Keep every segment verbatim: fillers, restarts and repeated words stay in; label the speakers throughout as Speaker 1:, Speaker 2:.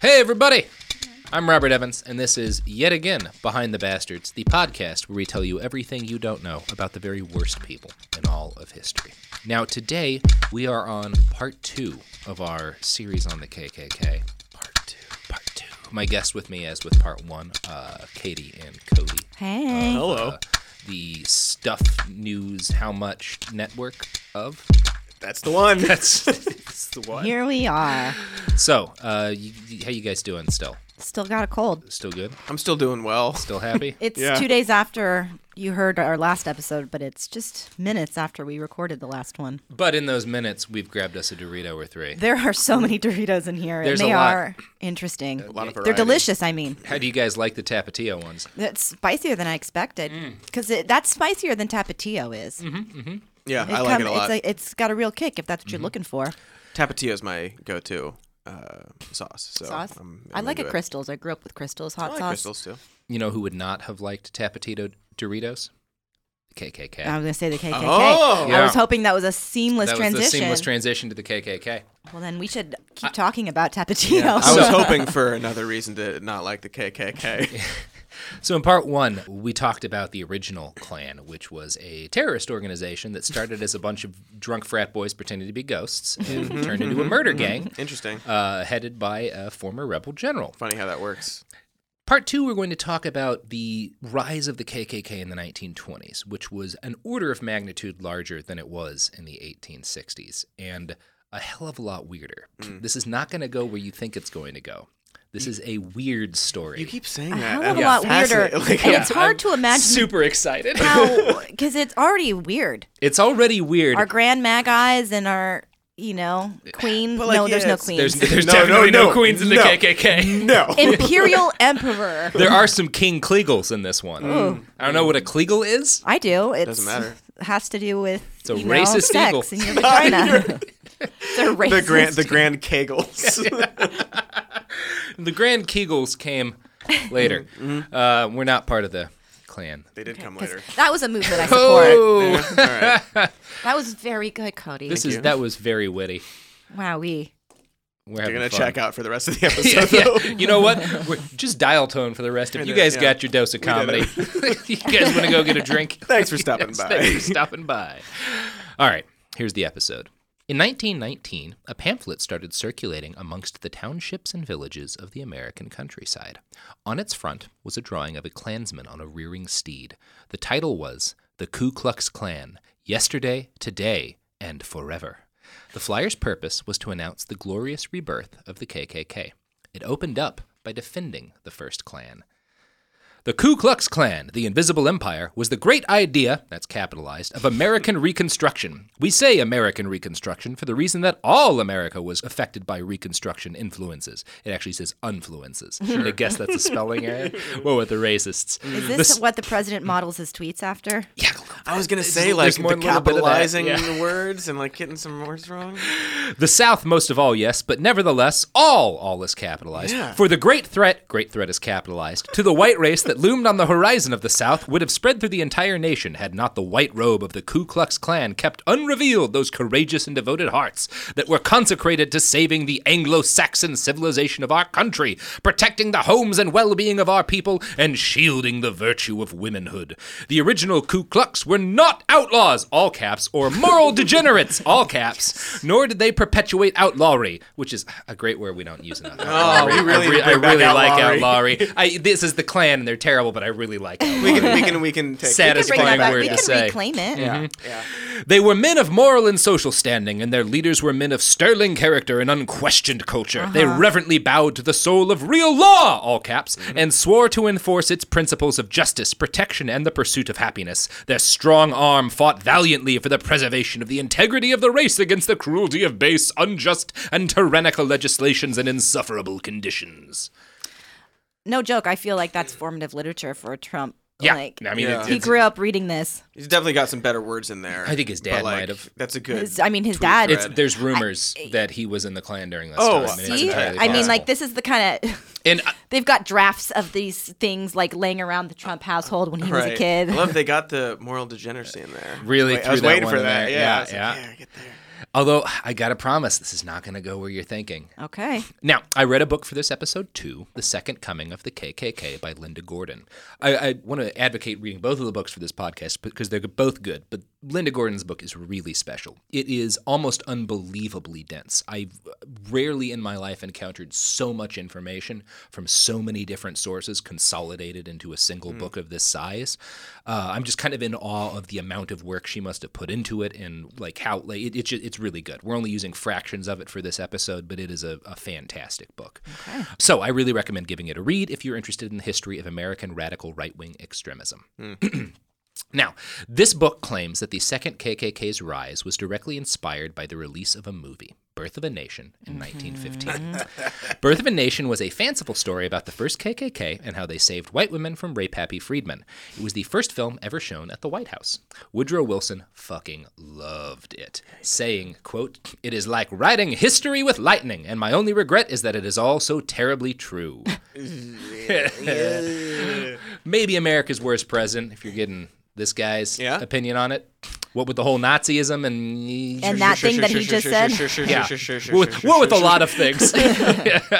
Speaker 1: Hey, everybody! I'm Robert Evans, and this is, yet again, Behind the Bastards, the podcast where we tell you everything you don't know about the very worst people in all of history. Now, today, we are on part two of our series on the K K K. Part two. Part two. My guest with me, as with part one, uh, Katie and Cody.
Speaker 2: Hey.
Speaker 1: Uh,
Speaker 3: Hello.
Speaker 1: Uh, the Stuff News How Much network of...
Speaker 3: That's the one.
Speaker 1: That's, that's the one.
Speaker 2: Here we are.
Speaker 1: So, uh, you, how you guys doing still?
Speaker 2: Still got a cold.
Speaker 1: Still good?
Speaker 3: I'm still doing well.
Speaker 1: Still happy?
Speaker 2: It's
Speaker 3: Yeah.
Speaker 2: two days after you heard our last episode, but it's just minutes after we recorded the last one.
Speaker 1: But in those minutes, we've grabbed us a Dorito or three.
Speaker 2: There are so many Doritos in here,
Speaker 1: There's
Speaker 2: and they
Speaker 1: a lot.
Speaker 2: are interesting.
Speaker 3: A lot of
Speaker 2: They're
Speaker 3: variety.
Speaker 2: delicious, I mean.
Speaker 1: How do you guys like the Tapatio ones?
Speaker 2: It's spicier than I expected,
Speaker 1: Mm.
Speaker 2: because that's spicier than Tapatio is.
Speaker 1: Mm-hmm.
Speaker 3: Yeah,
Speaker 2: It
Speaker 3: I like
Speaker 2: come-
Speaker 3: it a lot.
Speaker 2: It's, a, it's got a real kick if that's what
Speaker 1: Mm-hmm.
Speaker 2: you're looking for.
Speaker 3: Tapatio is my go-to uh, sauce. So
Speaker 2: Sauce?
Speaker 3: I'm,
Speaker 2: I
Speaker 3: I'm
Speaker 2: like
Speaker 3: into
Speaker 2: it Crystals. I grew up with Crystals hot
Speaker 3: I like
Speaker 2: sauce.
Speaker 3: crystals too.
Speaker 1: You know who would not have liked Tapatio Doritos? The K K K.
Speaker 2: I was going to say the K K K.
Speaker 3: Oh!
Speaker 1: Yeah.
Speaker 2: I was hoping that was a seamless
Speaker 1: that
Speaker 2: transition.
Speaker 1: was the seamless transition to the K K K.
Speaker 2: Well, then we should keep talking about Tapatio.
Speaker 3: I
Speaker 1: So-
Speaker 3: was hoping for another reason to not like the K K K.
Speaker 1: So in part one, we talked about the original Klan, which was a terrorist organization that started as a bunch of drunk frat boys pretending to be ghosts and turned into a murder gang
Speaker 3: Interesting.
Speaker 1: uh, headed by a former rebel general.
Speaker 3: Funny how that works.
Speaker 1: Part two, we're going to talk about the rise of the K K K in the nineteen twenties, which was an order of magnitude larger than it was in the eighteen sixties, and a hell of a lot weirder.
Speaker 3: Mm.
Speaker 1: This is not going to go where you think it's going to go. This is a weird story.
Speaker 3: You keep saying
Speaker 2: a
Speaker 3: that.
Speaker 2: hell
Speaker 3: I'm
Speaker 2: of a lot
Speaker 3: fascinated.
Speaker 2: weirder.
Speaker 3: Like,
Speaker 2: And
Speaker 3: yeah,
Speaker 2: it's hard
Speaker 1: I'm
Speaker 2: to imagine
Speaker 1: super excited.
Speaker 2: how, because it's already weird.
Speaker 1: It's already weird.
Speaker 2: Our Grand Mag Eyes and our, you know, Queen.
Speaker 3: But, like,
Speaker 2: no,
Speaker 3: yeah,
Speaker 2: there's no
Speaker 3: it's-
Speaker 2: queens.
Speaker 1: There's, there's
Speaker 3: No,
Speaker 1: definitely
Speaker 3: no,
Speaker 1: no,
Speaker 3: no,
Speaker 1: queens in the
Speaker 3: no.
Speaker 1: K K K.
Speaker 3: No.
Speaker 2: Imperial Emperor.
Speaker 1: There are some King Kliegels in this one.
Speaker 2: Ooh.
Speaker 1: I don't know what a Kliegel is.
Speaker 2: I do. It
Speaker 3: Doesn't matter.
Speaker 2: has to do with
Speaker 1: It's a
Speaker 2: you know,
Speaker 1: racist
Speaker 2: sex
Speaker 1: eagle.
Speaker 2: in your vagina. It's a racist.
Speaker 3: the grand, the grand Kegels.
Speaker 1: The Grand Kegels came later. Uh, we're not part of the Klan.
Speaker 3: They did come
Speaker 2: 'Cause
Speaker 3: later.
Speaker 2: that was a movement I support.
Speaker 1: Oh,
Speaker 3: All right.
Speaker 2: That was very good, Cody.
Speaker 1: this
Speaker 3: Thank
Speaker 1: is
Speaker 3: you.
Speaker 1: that was very witty.
Speaker 2: Wowee.
Speaker 1: We're
Speaker 3: You're
Speaker 1: having
Speaker 3: gonna
Speaker 1: fun.
Speaker 3: check out for the rest of the
Speaker 1: Yeah,
Speaker 3: episode. though.
Speaker 1: yeah. You know what? We're, just dial tone for the rest of
Speaker 3: I
Speaker 1: you
Speaker 3: did,
Speaker 1: guys.
Speaker 3: yeah.
Speaker 1: Got your dose of
Speaker 3: We did
Speaker 1: comedy. you guys want to go get a drink?
Speaker 3: Thanks for stopping
Speaker 1: Yes,
Speaker 3: by.
Speaker 1: Thanks for stopping by. All right, here's the episode. In nineteen nineteen, a pamphlet started circulating amongst the townships and villages of the American countryside. On its front was a drawing of a Klansman on a rearing steed. The title was The Ku Klux Klan, Yesterday, Today, and Forever. The flyer's purpose was to announce the glorious rebirth of the K K K. It opened up by defending the first Klan. The Ku Klux Klan, the Invisible Empire, was the great idea, that's capitalized, of American Reconstruction. We say American Reconstruction for the reason that all America was affected by Reconstruction influences. It actually says influences. I guess that's a spelling error. Whoa, with the racists.
Speaker 2: Is this
Speaker 1: This-
Speaker 2: what the president models his tweets after?
Speaker 1: Yeah,
Speaker 3: I was gonna
Speaker 1: There's-
Speaker 3: say like
Speaker 1: there's more
Speaker 3: the
Speaker 1: than a little bit of that,
Speaker 3: capitalizing
Speaker 1: yeah.
Speaker 3: the words and like getting some words wrong.
Speaker 1: The South most of all, yes, but nevertheless, all, all is capitalized.
Speaker 3: Yeah.
Speaker 1: For the great threat, great threat is capitalized, to the white race that loomed on the horizon of the South would have spread through the entire nation had not the white robe of the Ku Klux Klan kept unrevealed those courageous and devoted hearts that were consecrated to saving the Anglo-Saxon civilization of our country, protecting the homes and well-being of our people, and shielding the virtue of womanhood. The original Ku Klux were not outlaws, all caps, or moral degenerates, all caps, nor did they perpetuate outlawry, which is a great word we don't use enough.
Speaker 3: Oh, we really
Speaker 1: I, re- I
Speaker 3: bring back
Speaker 1: really like
Speaker 3: outlawry.
Speaker 1: outlawry. I, this is the Klan, and they're terrible, but I really like outlawry.
Speaker 3: We can we can we can take
Speaker 1: Sad
Speaker 2: We
Speaker 1: as
Speaker 2: can bring that
Speaker 1: Satisfying
Speaker 2: back.
Speaker 1: word
Speaker 2: We
Speaker 1: to
Speaker 2: can
Speaker 1: say.
Speaker 2: reclaim it.
Speaker 3: Yeah, yeah.
Speaker 1: They were men of moral and social standing, and their leaders were men of sterling character and unquestioned culture.
Speaker 2: Uh-huh.
Speaker 1: They reverently bowed to the soul of real law, all caps, and swore to enforce its principles of justice, protection, and the pursuit of happiness. Their strong arm fought valiantly for the preservation of the integrity of the race against the cruelty of base, unjust, and tyrannical legislations and insufferable conditions.
Speaker 2: No joke. I feel like that's formative literature for Trump.
Speaker 1: Yeah,
Speaker 2: Like,
Speaker 1: I mean,
Speaker 3: Yeah.
Speaker 1: it's,
Speaker 2: he
Speaker 1: it's,
Speaker 2: grew up reading this.
Speaker 3: He's definitely got some better words in there.
Speaker 1: I think his dad
Speaker 3: but, like,
Speaker 1: might have.
Speaker 3: That's a good.
Speaker 2: His, I mean, his
Speaker 3: tweet
Speaker 2: dad.
Speaker 3: thread.
Speaker 1: It's, there's rumors that he was in the Klan during this
Speaker 3: Oh,
Speaker 1: time. and it's
Speaker 2: See,
Speaker 1: entirely
Speaker 2: I mean,
Speaker 1: possible.
Speaker 2: like this is the kind of
Speaker 1: And uh,
Speaker 2: they've got drafts of these things like laying around the Trump household when he was a
Speaker 3: Right.
Speaker 2: kid.
Speaker 3: I love they got the moral degeneracy in there.
Speaker 1: Really
Speaker 3: Wait,
Speaker 1: threw
Speaker 3: I was
Speaker 1: that
Speaker 3: waiting
Speaker 1: one
Speaker 3: for
Speaker 1: in
Speaker 3: that.
Speaker 1: there.
Speaker 3: Yeah,
Speaker 1: Yeah,
Speaker 3: I was like,
Speaker 1: yeah.
Speaker 3: yeah, get there.
Speaker 1: Although, I gotta promise, this is not gonna go where you're thinking.
Speaker 2: Okay.
Speaker 1: Now, I read a book for this episode too, The Second Coming of the K K K by Linda Gordon. I, I want to advocate reading both of the books for this podcast because they're both good, but Linda Gordon's book is really special. It is almost unbelievably dense. I've rarely in my life encountered so much information from so many different sources consolidated into a single mm. book of this size. Uh, I'm just kind of in awe of the amount of work she must have put into it and like how like, it, it, it's really good. We're only using fractions of it for this episode, but it is a, a fantastic book. Okay. So I really recommend giving it a read if you're interested in the history of American radical right-wing extremism. Mm. Now, this book claims that the second K K K's rise was directly inspired by the release of a movie, Birth of a Nation, in mm-hmm. nineteen fifteen. Birth of a Nation was a fanciful story about the first K K K and how they saved white women from rape-happy freedmen. It was the first film ever shown at the White House. Woodrow Wilson fucking loved it, saying, quote, "It is like writing history with lightning, and my only regret is that it is all so terribly true." Maybe America's worst president, if you're getting this guy's yeah. opinion on it. What with the whole Nazism and...
Speaker 2: And that thing that he just said?
Speaker 1: Yeah. What with a lot of things. yeah.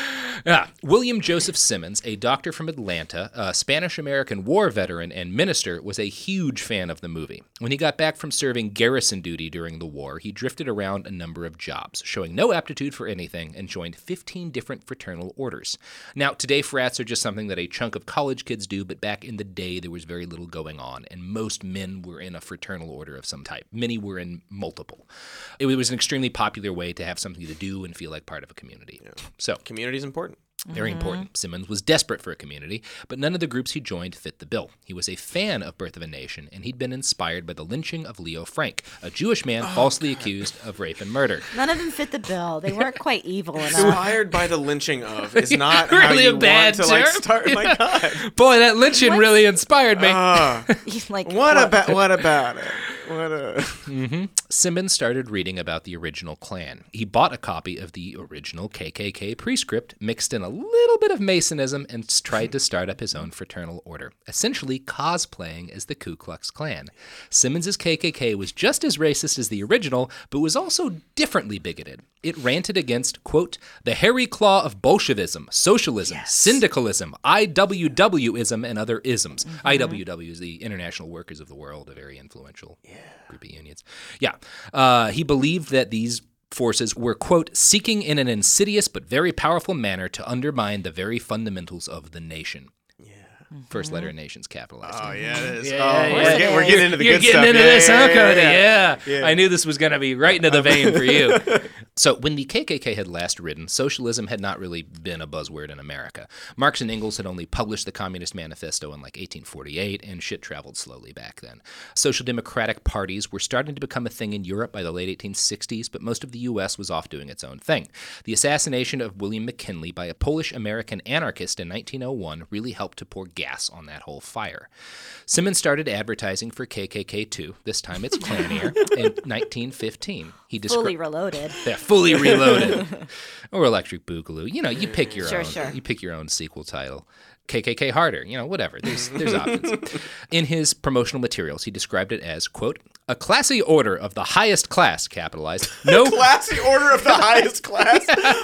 Speaker 1: Yeah. William Joseph Simmons, a doctor from Atlanta, a Spanish-American war veteran and minister, was a huge fan of the movie. When he got back from serving garrison duty during the war, he drifted around a number of jobs, showing no aptitude for anything, and joined fifteen different fraternal orders. Now, today frats are just something that a chunk of college kids do, but back in the day there was very little going on, and most men were in a fraternal order of some type. Many were in multiple. It was an extremely popular way to have something to do and feel like part of a community. Yeah. So,
Speaker 3: community is important.
Speaker 1: Very mm-hmm. important. Simmons was desperate for a community, but none of the groups he joined fit the bill. He was a fan of Birth of a Nation, and he'd been inspired by the lynching of Leo Frank, a Jewish man oh, falsely God. accused of rape and murder.
Speaker 2: None of them fit the bill. They weren't quite evil enough.
Speaker 3: Inspired by the lynching of is not
Speaker 1: really
Speaker 3: how you
Speaker 1: a bad
Speaker 3: want to like start. My God,
Speaker 1: boy, that lynching what? really inspired me.
Speaker 3: Uh,
Speaker 2: like,
Speaker 3: what, what about what about it? What a...
Speaker 1: mm-hmm. Simmons started reading about the original Klan. He bought a copy of the original K K K prescript, mixed in a little bit of Masonism, and tried to start up his own fraternal order, essentially cosplaying as the Ku Klux Klan. Simmons's K K K was just as racist as the original, but was also differently bigoted. It ranted against, quote, the hairy claw of Bolshevism, socialism, yes. syndicalism, I W W-ism, and other isms. Mm-hmm. I W W is the International Workers of the World, a very influential yeah. group of unions. Yeah. Uh, he believed that these forces were, quote, seeking in an insidious but very powerful manner to undermine the very fundamentals of the nation. Mm-hmm. First letter of nation's capitalized.
Speaker 3: Oh, yeah, it is.
Speaker 1: Yeah,
Speaker 3: oh,
Speaker 1: yeah,
Speaker 3: we're,
Speaker 1: yeah.
Speaker 3: Getting, we're getting into the
Speaker 1: You're
Speaker 3: good
Speaker 1: getting
Speaker 3: stuff.
Speaker 1: into
Speaker 3: yeah,
Speaker 1: this,
Speaker 3: yeah,
Speaker 1: huh,
Speaker 3: yeah,
Speaker 1: Cody?
Speaker 3: Yeah.
Speaker 1: Yeah.
Speaker 3: yeah.
Speaker 1: I knew this was going to be right into the vein for you. So when the K K K had last written, socialism had not really been a buzzword in America. Marx and Engels had only published the Communist Manifesto in like eighteen forty-eight, and shit traveled slowly back then. Social democratic parties were starting to become a thing in Europe by the late eighteen sixties, but most of the U S was off doing its own thing. The assassination of William McKinley by a Polish-American anarchist in nineteen oh one really helped to pour gas on that whole fire. Simmons started advertising for K K K two, this time it's Klanier, in nineteen fifteen. He descri-
Speaker 2: fully reloaded.
Speaker 1: Yeah, fully reloaded. Or Electric Boogaloo. You know, you pick your
Speaker 2: sure,
Speaker 1: own.
Speaker 2: Sure.
Speaker 1: You pick your own sequel title. K K K harder, you know, whatever. There's there's options. In his promotional materials, he described it as, quote, a classy order of the highest class, capitalized. No
Speaker 3: classy order of the highest class?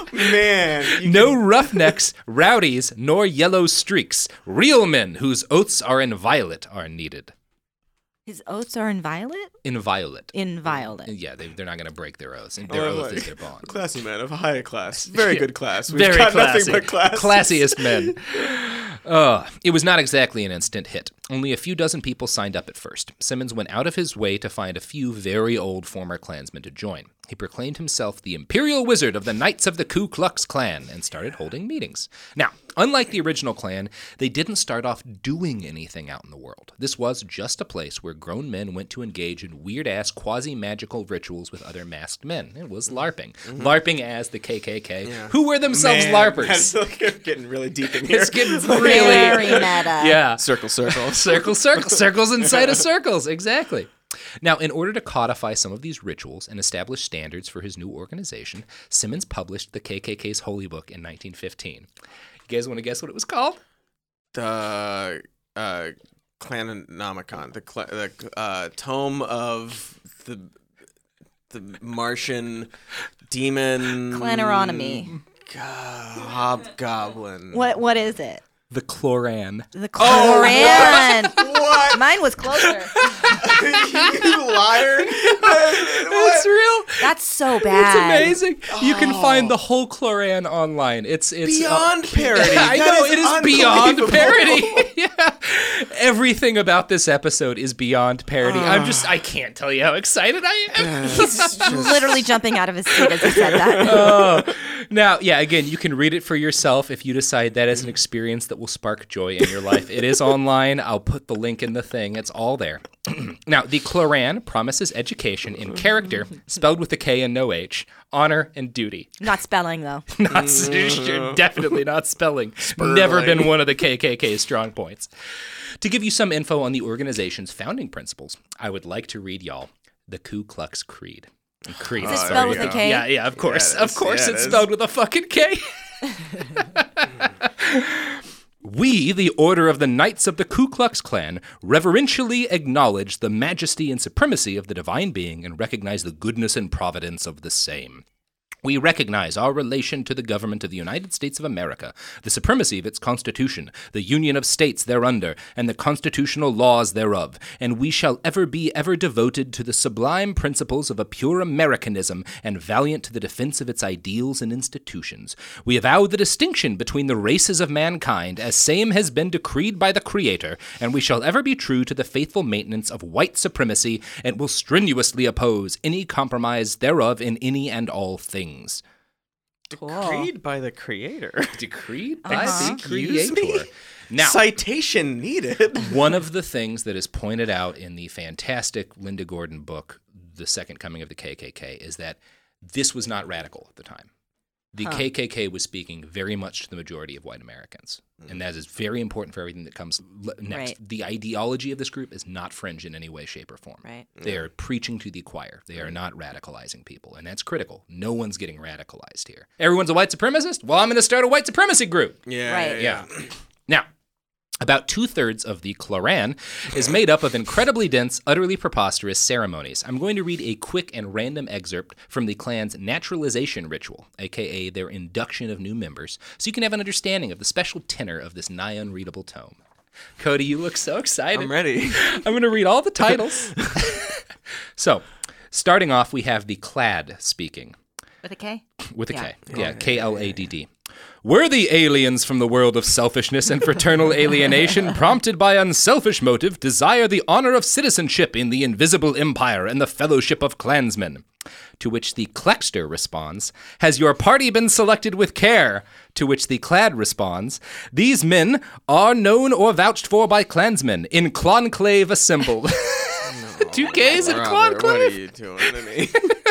Speaker 3: Man.
Speaker 1: No
Speaker 3: can...
Speaker 1: roughnecks, rowdies, nor yellow streaks. Real men whose oaths are inviolate are needed.
Speaker 2: His oaths are inviolate?
Speaker 1: Inviolate.
Speaker 2: Inviolate.
Speaker 1: Yeah, they, they're not going to break their oaths. Their
Speaker 3: oh,
Speaker 1: oath
Speaker 3: like,
Speaker 1: is their bond.
Speaker 3: Classy men of high class. Very good class. We've
Speaker 1: Very
Speaker 3: got
Speaker 1: classy.
Speaker 3: Nothing but class.
Speaker 1: Classiest men. Uh, it was not exactly an instant hit. Only a few dozen people signed up at first. Simmons went out of his way to find a few very old former Klansmen to join. He proclaimed himself the Imperial Wizard of the Knights of the Ku Klux Klan and started holding meetings. Now, unlike the original Klan, they didn't start off doing anything out in the world. This was just a place where grown men went to engage in weird-ass quasi-magical rituals with other masked men. It was LARPing. Mm-hmm. LARPing as the K K K, yeah. who were themselves
Speaker 3: Man,
Speaker 1: LARPers.
Speaker 3: That's like getting really deep in here.
Speaker 1: It's getting really...
Speaker 2: Very meta.
Speaker 1: Yeah.
Speaker 3: Circle, circle.
Speaker 1: Circle, circle. Circles inside of circles. Exactly. Now, in order to codify some of these rituals and establish standards for his new organization, Simmons published the K K K's Holy Book in nineteen fifteen. You guys want to guess what it was called?
Speaker 3: The uh, Clanonomicon, the, cl- the uh, tome of the the Martian demon
Speaker 2: Claneronomy.
Speaker 3: hobgoblin.
Speaker 2: What what is it?
Speaker 1: The Cloran.
Speaker 2: The Cloran.
Speaker 3: What?
Speaker 2: Mine was closer.
Speaker 3: You liar!
Speaker 1: It's real.
Speaker 2: That's so bad.
Speaker 1: It's amazing. You can find the whole Cloran online. It's it's
Speaker 3: Beyond
Speaker 1: uh,
Speaker 3: parody.
Speaker 1: I
Speaker 3: That
Speaker 1: know
Speaker 3: is
Speaker 1: it is beyond
Speaker 3: unbelievable.
Speaker 1: parody. Yeah, everything about this episode is beyond parody. I'm just I can't tell you how excited I am.
Speaker 2: He's literally jumping out of his seat as he said that.
Speaker 1: Oh. Now, yeah, again, you can read it for yourself if you decide that is an experience that will spark joy in your life. It is online. I'll put the link in the thing. It's all there. Now, the Cloran promises education in character, spelled with a K and no H, honor and duty.
Speaker 2: Not spelling, though.
Speaker 1: Not definitely not spelling. Never been one of the K K K's strong points. To give you some info on the organization's founding principles, I would like to read y'all the Ku Klux Creed. Creed.
Speaker 2: Is it
Speaker 3: Oh,
Speaker 2: spelled
Speaker 3: there
Speaker 2: with
Speaker 3: you
Speaker 2: a
Speaker 3: go.
Speaker 2: K?
Speaker 1: Yeah, yeah, of course.
Speaker 3: Yeah, it
Speaker 1: of
Speaker 3: is.
Speaker 1: course
Speaker 3: Yeah,
Speaker 1: it's
Speaker 3: it is.
Speaker 1: spelled with a fucking K. We, the Order of the Knights of the Ku Klux Klan, reverentially acknowledge the majesty and supremacy of the divine being and recognize the goodness and providence of the same. We recognize our relation to the government of the United States of America, the supremacy of its Constitution, the union of states thereunder, and the constitutional laws thereof, and we shall ever be ever devoted to the sublime principles of a pure Americanism and valiant to the defense of its ideals and institutions. We avow the distinction between the races of mankind as same has been decreed by the Creator, and we shall ever be true to the faithful maintenance of white supremacy and will strenuously oppose any compromise thereof in any and all things.
Speaker 3: Decreed by the creator.
Speaker 1: Decreed by
Speaker 2: Uh-huh.
Speaker 1: the Creator. Now,
Speaker 3: Citation needed.
Speaker 1: one of the things that is pointed out in the fantastic Linda Gordon book, The Second Coming of the K K K, is that this was not radical at the time. The
Speaker 2: Huh.
Speaker 1: K K K was speaking very much to the majority of white Americans. And that is very important for everything that comes l- next.
Speaker 2: Right.
Speaker 1: The ideology of this group is not fringe in any way, shape, or form.
Speaker 2: Right.
Speaker 1: They are preaching to the choir. They are not radicalizing people. And that's critical. No one's getting radicalized here. Everyone's a white supremacist? Well, I'm going to start a white supremacy group.
Speaker 3: Yeah.
Speaker 2: Right.
Speaker 1: Yeah. Now, about two-thirds of the Cloran is made up of incredibly dense, utterly preposterous ceremonies. I'm going to read a quick and random excerpt from the clan's naturalization ritual, aka their induction of new members, so you can have an understanding of the special tenor of this nigh unreadable tome. Cody, you look so excited.
Speaker 3: I'm ready.
Speaker 1: I'm going to read all the titles. So, starting off, we have the Clad speaking.
Speaker 2: With a K?
Speaker 1: With a
Speaker 2: Yeah.
Speaker 1: K. Yeah, K L A D D. Worthy aliens from the world of selfishness and fraternal alienation, prompted by unselfish motive, desire the honor of citizenship in the invisible empire and the fellowship of clansmen. To which the Clexter responds, Has your party been selected with care? To which the Clad responds, These men are known or vouched for by clansmen, in conclave assembled. Two Ks in
Speaker 3: Robert,
Speaker 1: conclave?
Speaker 3: what are you doing to me?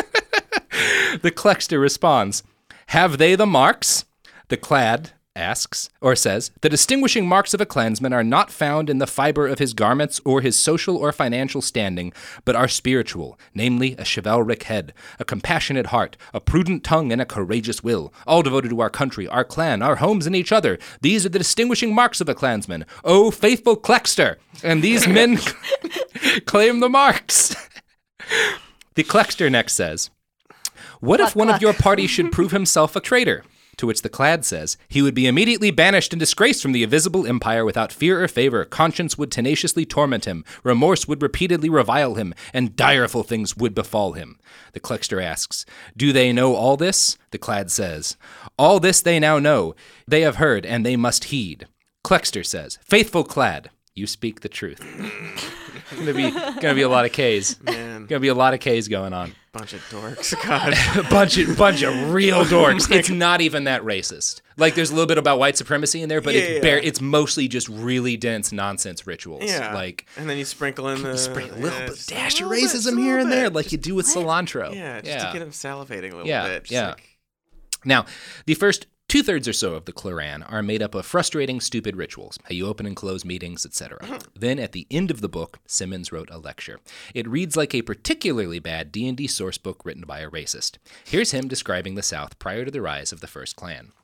Speaker 1: The Clexter responds, Have they the marks? The Clad asks, or says, The distinguishing marks of a clansman are not found in the fiber of his garments or his social or financial standing, but are spiritual, namely a chivalric head, a compassionate heart, a prudent tongue, and a courageous will, all devoted to our country, our clan, our homes, and each other. These are the distinguishing marks of a clansman. O faithful Clexter! And these men claim the marks. The Clexter next says, What if
Speaker 2: Cluck,
Speaker 1: one of
Speaker 2: cluck.
Speaker 1: your party should prove himself a traitor? To which the Clad says, He would be immediately banished and disgraced from the invisible empire without fear or favor. Conscience would tenaciously torment him. Remorse would repeatedly revile him, and direful things would befall him. The Clexter asks, Do they know all this? The Clad says, All this they now know. They have heard, and they must heed. Clexter says, Faithful Clad, you speak the truth. Gonna be gonna be a lot of K's.
Speaker 3: Man,
Speaker 1: Gonna be a lot of K's going on.
Speaker 3: bunch of dorks. God.
Speaker 1: A bunch of bunch of real dorks. It's not even that racist. Like there's a little bit about white supremacy in there, but
Speaker 3: Yeah,
Speaker 1: it's
Speaker 3: yeah.
Speaker 1: bare. It's mostly just really dense nonsense rituals.
Speaker 3: Yeah.
Speaker 1: Like
Speaker 3: and then you sprinkle in the
Speaker 1: you spray a little
Speaker 3: yeah,
Speaker 1: bit,
Speaker 3: just
Speaker 1: dash
Speaker 3: a
Speaker 1: of
Speaker 3: little bit,
Speaker 1: racism
Speaker 3: just a
Speaker 1: here
Speaker 3: little
Speaker 1: and there,
Speaker 3: bit.
Speaker 1: like
Speaker 3: Just-
Speaker 1: you do with cilantro.
Speaker 3: Yeah, just
Speaker 1: yeah.
Speaker 3: to get them salivating a little
Speaker 1: Yeah,
Speaker 3: bit. Just
Speaker 1: yeah.
Speaker 3: like-
Speaker 1: Now, the first two-thirds or so of the Cloran are made up of frustrating, stupid rituals, how you open and close meetings, et cetera. Then, at the end of the book, Simmons wrote a lecture. It reads like a particularly bad D and D source book written by a racist. Here's him describing the South prior to the rise of the first Klan.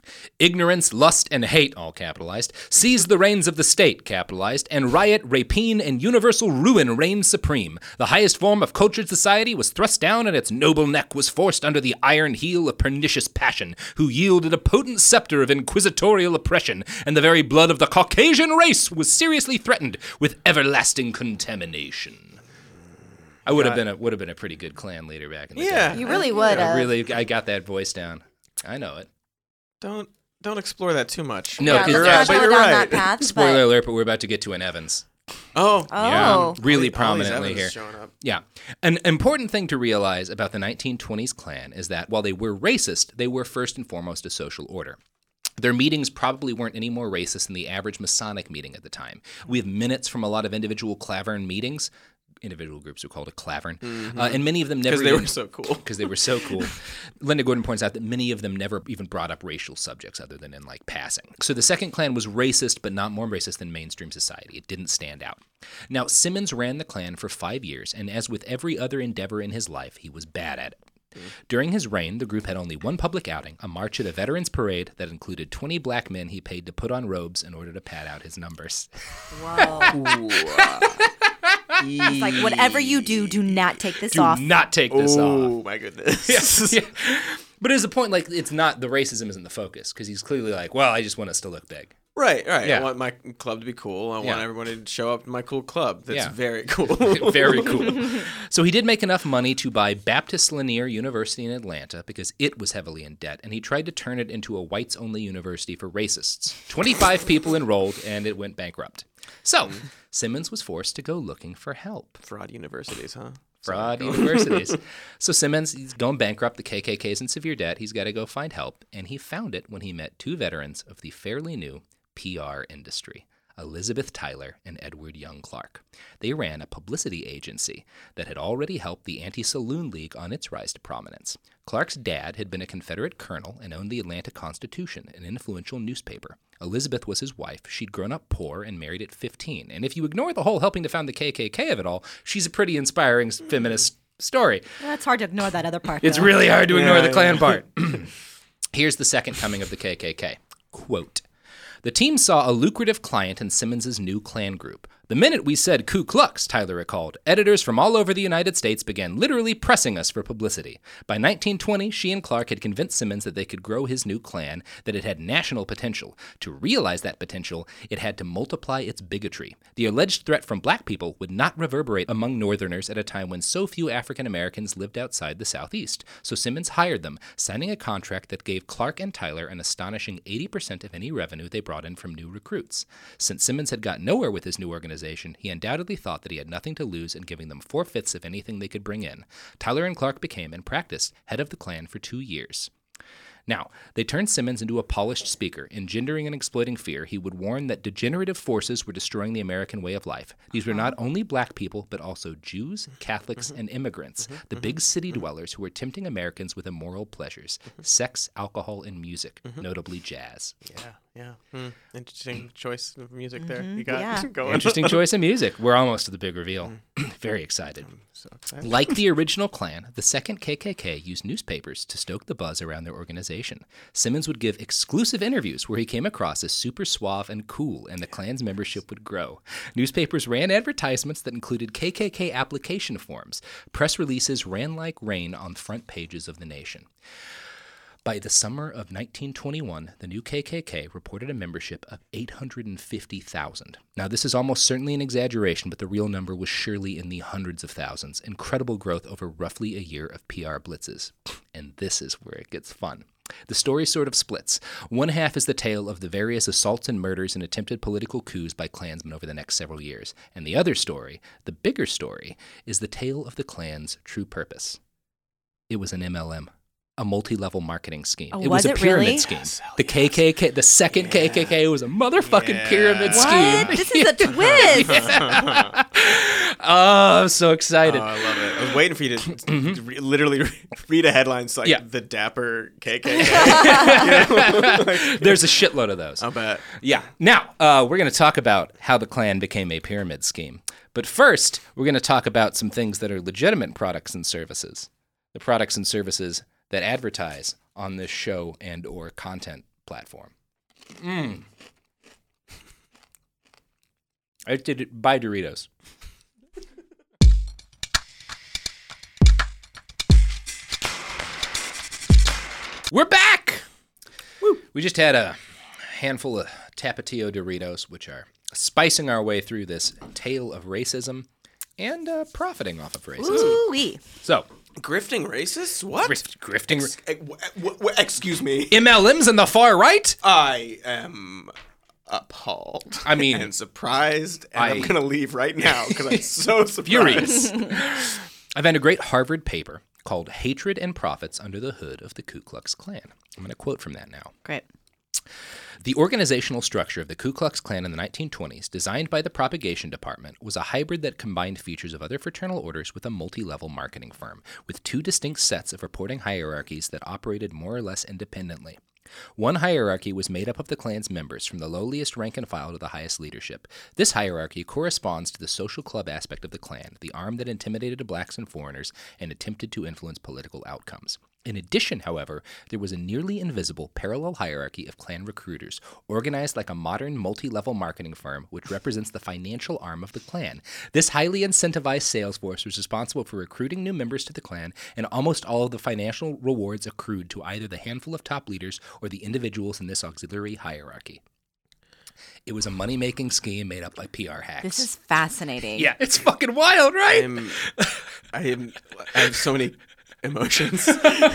Speaker 1: Ignorance, lust, and hate, all capitalized, seized the reins of the state, capitalized, and riot, rapine, and universal ruin reigned supreme. The highest form of cultured society was thrust down, and its noble neck was forced under the iron heel of pernicious passion, who yielded a potent scepter of inquisitorial oppression, and the very blood of the Caucasian race was seriously threatened with everlasting contamination. I would have been a would have been a pretty good clan leader back in the
Speaker 3: Yeah.
Speaker 1: day.
Speaker 2: You really would
Speaker 1: I
Speaker 2: have.
Speaker 1: really, I got that voice down. I know it.
Speaker 3: Don't don't explore that too much.
Speaker 1: No,
Speaker 2: yeah,
Speaker 1: 'cause-
Speaker 3: you're
Speaker 2: let's
Speaker 3: right.
Speaker 2: not
Speaker 3: But
Speaker 2: go
Speaker 3: you're
Speaker 2: down
Speaker 3: right.
Speaker 2: that path.
Speaker 1: Spoiler
Speaker 2: but-
Speaker 1: alert, but we're about to get to an Evans.
Speaker 3: Oh,
Speaker 2: Oh.
Speaker 1: Yeah, really
Speaker 3: All these
Speaker 1: prominently
Speaker 3: Evans
Speaker 1: here.
Speaker 3: showing up.
Speaker 1: Yeah. An important thing to realize about the nineteen twenties Klan is that while they were racist, they were first and foremost a social order. Their meetings probably weren't any more racist than the average Masonic meeting at the time. We have minutes from a lot of individual Clavern meetings. Individual groups are called a Clavern.
Speaker 3: Mm-hmm.
Speaker 1: Uh, and many of them never
Speaker 3: Because they
Speaker 1: even-
Speaker 3: were so cool.
Speaker 1: because they were so cool. Linda Gordon points out that many of them never even brought up racial subjects other than in like passing. So the second Klan was racist, but not more racist than mainstream society. It didn't stand out. Now, Simmons ran the Klan for five years, and as with every other endeavor in his life, he was bad at it. During his reign, the group had only one public outing, a march at a veterans parade that included twenty black men he paid to put on robes in order to pad out his numbers.
Speaker 2: Whoa. It's like, whatever you do, do not take this
Speaker 1: Do
Speaker 2: off.
Speaker 1: not take this off.
Speaker 3: Oh my goodness.
Speaker 1: Yeah. But there's a point, like, it's not, the racism isn't the focus, because he's clearly like, well, I just want us to look big.
Speaker 3: Right, right.
Speaker 1: Yeah.
Speaker 3: I want my club to be cool. I
Speaker 1: Yeah.
Speaker 3: want everyone to show up to my cool club. That's
Speaker 1: Yeah.
Speaker 3: very cool.
Speaker 1: Very cool. So he did make enough money to buy Baptist Lanier University in Atlanta because it was heavily in debt, and he tried to turn it into a whites-only university for racists. twenty-five people enrolled, and it went bankrupt. So Simmons was forced to go looking for help.
Speaker 3: Fraud universities, huh?
Speaker 1: Fraud universities. So Simmons, he's going bankrupt. The K K K's in severe debt. He's got to go find help, and he found it when he met two veterans of the fairly new P R industry, Elizabeth Tyler and Edward Young Clark. They ran a publicity agency that had already helped the Anti-Saloon League on its rise to prominence. Clark's dad had been a Confederate colonel and owned the Atlanta Constitution, an influential newspaper. Elizabeth was his wife. She'd grown up poor and married at fifteen. And if you ignore the whole helping to found the K K K of it all, she's a pretty inspiring feminist story.
Speaker 2: Well, it's hard to ignore that other part.
Speaker 1: It's
Speaker 2: though.
Speaker 1: really hard to ignore
Speaker 3: Yeah,
Speaker 1: the
Speaker 3: yeah.
Speaker 1: Klan part. Here's the second coming of the K K K. Quote, "The team saw a lucrative client in Simmons's new Klan group. The minute we said Ku Klux," Tyler recalled, "editors from all over the United States began literally pressing us for publicity. By nineteen twenty, she and Clark had convinced Simmons that they could grow his new Klan, that it had national potential. To realize that potential, it had to multiply its bigotry. The alleged threat from black people would not reverberate among Northerners at a time when so few African Americans lived outside the Southeast. So Simmons hired them, signing a contract that gave Clark and Tyler an astonishing eighty percent of any revenue they brought in from new recruits. Since Simmons had got nowhere with his new organization, he undoubtedly thought that he had nothing to lose in giving them four-fifths of anything they could bring in. Tyler and Clark became, in practice, head of the Klan for two years. Now, they turned Simmons into a polished speaker. Engendering and exploiting fear, he would warn that degenerative forces were destroying the American way of life. These were not only black people, but also Jews, Catholics, and immigrants, the big city dwellers who were tempting Americans with immoral pleasures, sex, alcohol, and music, notably jazz.
Speaker 3: Yeah, yeah. Hmm. Interesting choice of music there. You got
Speaker 2: yeah.
Speaker 3: going.
Speaker 1: Interesting choice of music. We're almost to the big reveal. Very excited.
Speaker 3: So excited.
Speaker 1: Like the original Klan, the second K K K used newspapers to stoke the buzz around their organization. Simmons would give exclusive interviews where he came across as super suave and cool, and the Klan's membership would grow. Newspapers ran advertisements that included K K K application forms. Press releases ran like rain on front pages of the nation. By the summer of nineteen twenty-one, the new K K K reported a membership of eight hundred fifty thousand. Now, this is almost certainly an exaggeration, but the real number was surely in the hundreds of thousands. Incredible growth over roughly a year of P R blitzes. And this is where it gets fun. The story sort of splits. One half is the tale of the various assaults and murders and attempted political coups by Klansmen over the next several years. And the other story, the bigger story, is the tale of the Klan's true purpose. It was an M L M. A multi-level marketing scheme.
Speaker 2: Oh,
Speaker 1: it was,
Speaker 2: was
Speaker 1: a
Speaker 2: it
Speaker 1: pyramid
Speaker 2: really?
Speaker 1: scheme.
Speaker 3: Yes, hell
Speaker 1: The K K K, the second
Speaker 3: Yeah.
Speaker 1: K K K was a motherfucking
Speaker 3: Yeah.
Speaker 1: pyramid
Speaker 2: What?
Speaker 1: scheme.
Speaker 2: This is a twist.
Speaker 1: Oh, I'm so excited.
Speaker 3: Oh, I love it. I was waiting for you to to re- literally read a headline it's like
Speaker 1: Yeah.
Speaker 3: the Dapper K K K. You know? Like,
Speaker 1: There's a shitload of those.
Speaker 3: I'll bet.
Speaker 1: Yeah. Now, uh, we're going to talk about how the Klan became a pyramid scheme. But first, we're going to talk about some things that are legitimate products and services. The products and services that advertise on this show and or content platform. Mm. I did it by Doritos. We're back! Woo. We just had a handful of Tapatio Doritos, which are spicing our way through this tale of racism and uh, profiting off of racism.
Speaker 2: Ooh-wee.
Speaker 1: So,
Speaker 3: Grifting racists? What?
Speaker 1: grift, grifting.
Speaker 3: Ex- eh, w- w- w- excuse me.
Speaker 1: M L Ms on the far right?
Speaker 3: I am appalled.
Speaker 1: I mean-
Speaker 3: and surprised, and
Speaker 1: I-
Speaker 3: I'm gonna leave right now because I'm so surprised.
Speaker 1: Furious. I found a great Harvard paper called Hatred and Profits Under the Hood of the Ku Klux Klan. I'm going to quote from that now.
Speaker 2: Great.
Speaker 1: The organizational structure of the Ku Klux Klan in the nineteen twenties, designed by the propagation department, was a hybrid that combined features of other fraternal orders with a multi-level marketing firm, with two distinct sets of reporting hierarchies that operated more or less independently. One hierarchy was made up of the Klan's members, from the lowliest rank and file to the highest leadership. This hierarchy corresponds to the social club aspect of the Klan, the arm that intimidated blacks and foreigners and attempted to influence political outcomes. In addition, however, there was a nearly invisible parallel hierarchy of Klan recruiters, organized like a modern multi-level marketing firm which represents the financial arm of the Klan. This highly incentivized sales force was responsible for recruiting new members to the Klan, and almost all of the financial rewards accrued to either the handful of top leaders or the individuals in this auxiliary hierarchy. It was a money-making scheme made up by P R hacks.
Speaker 2: This is fascinating.
Speaker 1: Yeah, it's fucking wild, right?
Speaker 3: I'm, I am. I have so many emotions,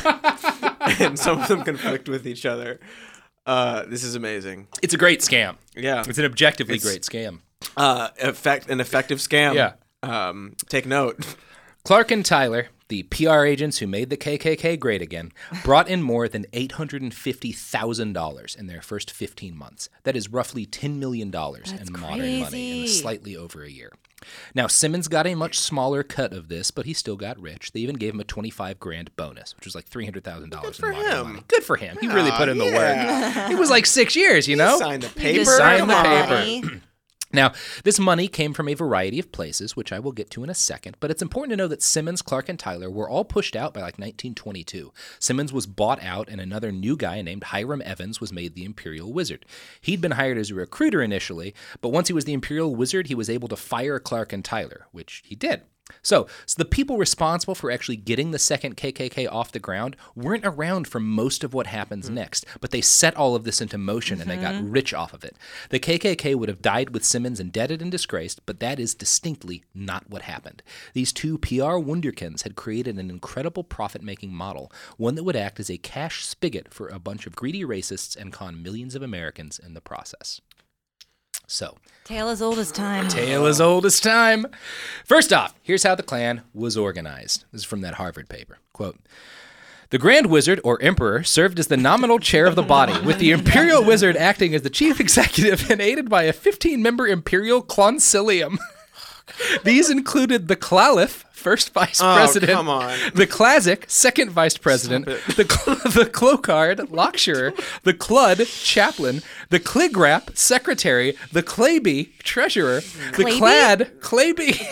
Speaker 3: and some of them conflict with each other. Uh, this is amazing.
Speaker 1: It's a great scam.
Speaker 3: Yeah,
Speaker 1: It's an objectively
Speaker 3: It's-
Speaker 1: great scam.
Speaker 3: uh, effect an effective scam.
Speaker 1: Yeah.
Speaker 3: Um, take note.
Speaker 1: Clark and Tyler, the P R agents who made the K K K great again, brought in more than eight hundred fifty thousand dollars in their first fifteen months. That is roughly ten million dollars
Speaker 2: That's
Speaker 1: in modern money in
Speaker 2: crazy.
Speaker 1: slightly over a year. Now, Simmons got a much smaller cut of this, but he still got rich. They even gave him a twenty-five grand bonus, which was like three hundred thousand dollars in
Speaker 3: for
Speaker 1: modern
Speaker 3: him.
Speaker 1: money. Good for him. He really
Speaker 3: Aw,
Speaker 1: put in the
Speaker 3: yeah.
Speaker 1: work. It was like six years, you know?
Speaker 3: Sign the
Speaker 2: You
Speaker 3: paper.
Speaker 2: deserve
Speaker 1: Sign the
Speaker 2: that
Speaker 1: paper.
Speaker 2: money.
Speaker 1: Now, this money came from a variety of places, which I will get to in a second, but it's important to know that Simmons, Clark, and Tyler were all pushed out by like nineteen twenty-two. Simmons was bought out, and another new guy named Hiram Evans was made the Imperial Wizard. He'd been hired as a recruiter initially, but once he was the Imperial Wizard, he was able to fire Clark and Tyler, which he did. So, so the people responsible for actually getting the second K K K off the ground weren't around for most of what happens next, but they set all of this into motion and they got rich off of it. The K K K would have died with Simmons indebted and disgraced, but that is distinctly not what happened. These two P R wunderkinds had created an incredible profit-making model, one that would act as a cash spigot for a bunch of greedy racists and con millions of Americans in the process. So,
Speaker 2: Tale as old as time.
Speaker 1: tale as old as time. First off, here's how the Klan was organized. This is from that Harvard paper. Quote, the Grand Wizard, or Emperor, served as the nominal chair of the body, with the Imperial Wizard acting as the chief executive and aided by a fifteen-member Imperial Consilium. These included the Caliph, first vice
Speaker 3: Oh,
Speaker 1: president,
Speaker 3: come on.
Speaker 1: the Classic, second vice president, the Cl- the Clocard, Locksure, the Clud, chaplain, the Cligrap, secretary, the Clayby, treasurer, the
Speaker 2: Clayby?
Speaker 1: Clad, Clayby,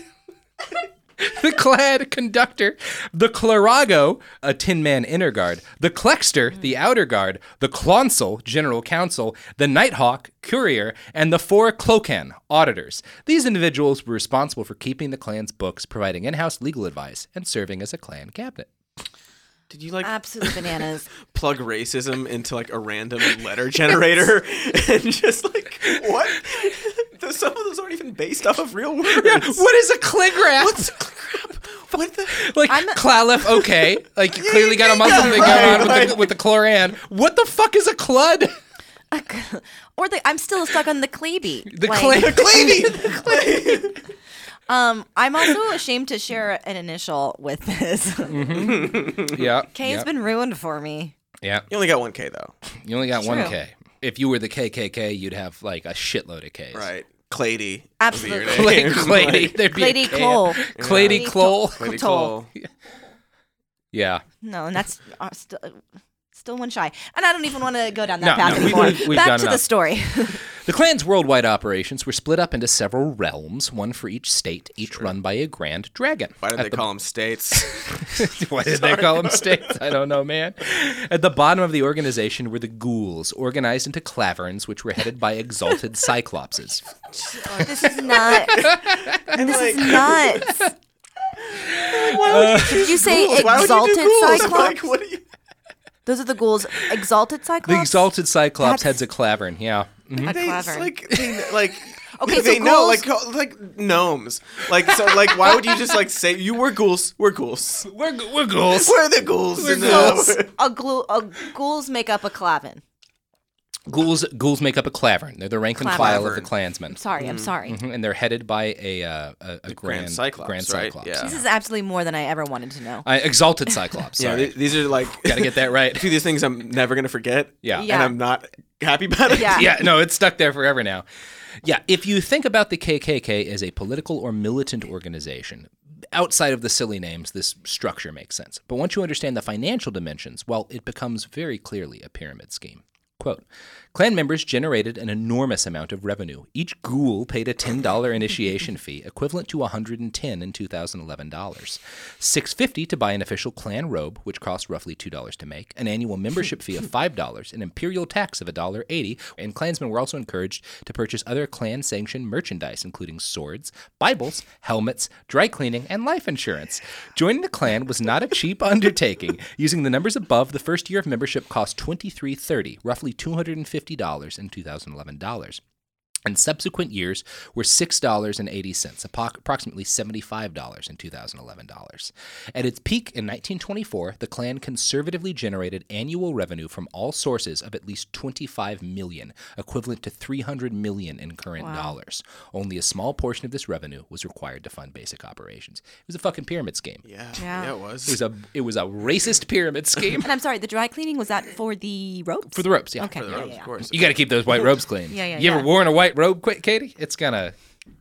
Speaker 1: the Clad, conductor, the Clarago, a tin-man inner guard, the Clexter, the outer guard, the Clonsel, general counsel, the Nighthawk, courier, and the four Clocan, auditors. These individuals were responsible for keeping the Klan's books, providing in-house legal advice, and serving as a Klan cabinet.
Speaker 3: Did you like
Speaker 2: Absolute bananas.
Speaker 3: plug racism into like a random letter generator and just like what? Those- Some of those aren't even based off of real words.
Speaker 1: What is a Cligrap?
Speaker 3: What's crap? What the?
Speaker 1: Like,
Speaker 2: I'm-
Speaker 1: Caliph, okay. Like, you clearly got a Muslim
Speaker 3: yeah,
Speaker 1: thing
Speaker 3: right,
Speaker 1: going on with, the,
Speaker 3: right.
Speaker 1: with the Cloran. What the fuck is a Clud?
Speaker 2: Or the, I'm still stuck on the Clayby.
Speaker 1: The
Speaker 2: Like,
Speaker 1: Clay.
Speaker 3: Clavy.
Speaker 2: Um, I'm also ashamed to share an initial with this.
Speaker 1: Yeah.
Speaker 2: K
Speaker 1: yeah,
Speaker 2: has been ruined for me.
Speaker 1: yeah.
Speaker 3: You only got one K though.
Speaker 1: You only got one
Speaker 2: True.
Speaker 1: K. If you were the K K K, you'd have like a shitload of Ks.
Speaker 3: Right. Clady.
Speaker 2: Absolutely.
Speaker 1: Clay, Clady. There'd be a
Speaker 2: Clady
Speaker 1: K.
Speaker 2: Cole.
Speaker 1: Clady Cole.
Speaker 3: Clady
Speaker 2: Cole.
Speaker 3: Cole.
Speaker 1: Yeah.
Speaker 2: No, and that's uh, st- Still one shy. And I don't even want to go down that
Speaker 1: No,
Speaker 2: path
Speaker 1: no, we-
Speaker 2: anymore.
Speaker 1: we've- we've
Speaker 2: Back
Speaker 1: gone
Speaker 2: to the
Speaker 1: enough.
Speaker 2: story.
Speaker 1: The Klan's worldwide operations were split up into several realms, one for each state, each run by a Grand Dragon.
Speaker 3: Why did
Speaker 1: At
Speaker 3: they
Speaker 1: the-
Speaker 3: call them states?
Speaker 1: Why did they call them states? I don't know, man. At the bottom of the organization were the ghouls, organized into claverns, which were headed by exalted cyclopses.
Speaker 2: Oh, this is not. this
Speaker 3: like-
Speaker 2: is nuts.
Speaker 3: Why
Speaker 2: Did you say
Speaker 3: ghouls? Why would you
Speaker 2: exalted
Speaker 3: do ghouls?
Speaker 2: cyclops?
Speaker 3: Like, what are you?
Speaker 2: Those are the ghouls. Exalted cyclops.
Speaker 1: The exalted cyclops
Speaker 2: That's-
Speaker 1: heads a clavern, yeah. Mhm.
Speaker 2: A
Speaker 3: They, it's
Speaker 2: clavern.
Speaker 3: like they, like
Speaker 2: Okay,
Speaker 3: they
Speaker 2: so
Speaker 3: know
Speaker 2: ghouls-
Speaker 3: like like gnomes. Like so like why would you just like say you were ghouls? We're ghouls.
Speaker 1: We're, gu- we're ghouls.
Speaker 3: We're the ghouls.
Speaker 1: We're
Speaker 3: in
Speaker 1: ghouls.
Speaker 3: the-
Speaker 2: a, glu- a ghouls make up a clavin.
Speaker 1: Ghouls ghouls make up a clavern. They're the rank and
Speaker 2: Clavern.
Speaker 1: file of the clansmen.
Speaker 2: Sorry, I'm sorry.
Speaker 1: Mhm, And they're headed by a uh, a, a grand,
Speaker 3: Grand Cyclops,
Speaker 1: grand
Speaker 3: right?
Speaker 1: cyclops.
Speaker 3: Yeah.
Speaker 2: This is absolutely more than I ever wanted to know.
Speaker 1: Uh, exalted cyclops.
Speaker 3: Yeah,
Speaker 1: Sorry.
Speaker 3: th- these are like
Speaker 1: Gotta get that right.
Speaker 3: two of these things I'm never gonna forget.
Speaker 1: Yeah.
Speaker 2: Yeah.
Speaker 3: and I'm not happy about it.
Speaker 2: Yeah.
Speaker 1: Yeah, no, it's stuck there forever now. Yeah, if you think about the K K K as a political or militant organization, outside of the silly names, this structure makes sense. But once you understand the financial dimensions, well, it becomes very clearly a pyramid scheme. Quote, Klan members generated an enormous amount of revenue. Each ghoul paid a ten dollars initiation fee, equivalent to one hundred ten dollars in two thousand eleven dollars. six dollars and fifty cents to buy an official Klan robe, which cost roughly two dollars to make, an annual membership fee of five dollars, an imperial tax of one dollar and eighty cents, and Klansmen were also encouraged to purchase other Klan-sanctioned merchandise, including swords, Bibles, helmets, dry cleaning, and life insurance. Joining the Klan was not a cheap undertaking. Using the numbers above, the first year of membership cost twenty-three dollars and thirty cents, roughly two hundred fifty dollars in two thousand eleven dollars. And subsequent years were six dollars and eighty cents, approximately seventy-five dollars in two thousand eleven dollars. At its peak in nineteen twenty-four, the Klan conservatively generated annual revenue from all sources of at least twenty-five million dollars, equivalent to three hundred million dollars in current
Speaker 2: Wow.
Speaker 1: dollars. Only a small portion of this revenue was required to fund basic operations. It was a fucking pyramid scheme.
Speaker 3: Yeah,
Speaker 2: Yeah.
Speaker 3: yeah, it
Speaker 1: It
Speaker 3: was.
Speaker 1: was a it was a racist pyramid scheme.
Speaker 2: And I'm sorry, the dry cleaning, was that for the ropes?
Speaker 1: For the ropes, yeah.
Speaker 2: Okay,
Speaker 3: For the
Speaker 2: yeah,
Speaker 3: robes,
Speaker 2: yeah, yeah.
Speaker 3: of course.
Speaker 1: You got to keep those white robes clean.
Speaker 2: Yeah, yeah,
Speaker 1: You ever
Speaker 2: yeah.
Speaker 1: worn a white robe, quick, Katie? It's gonna.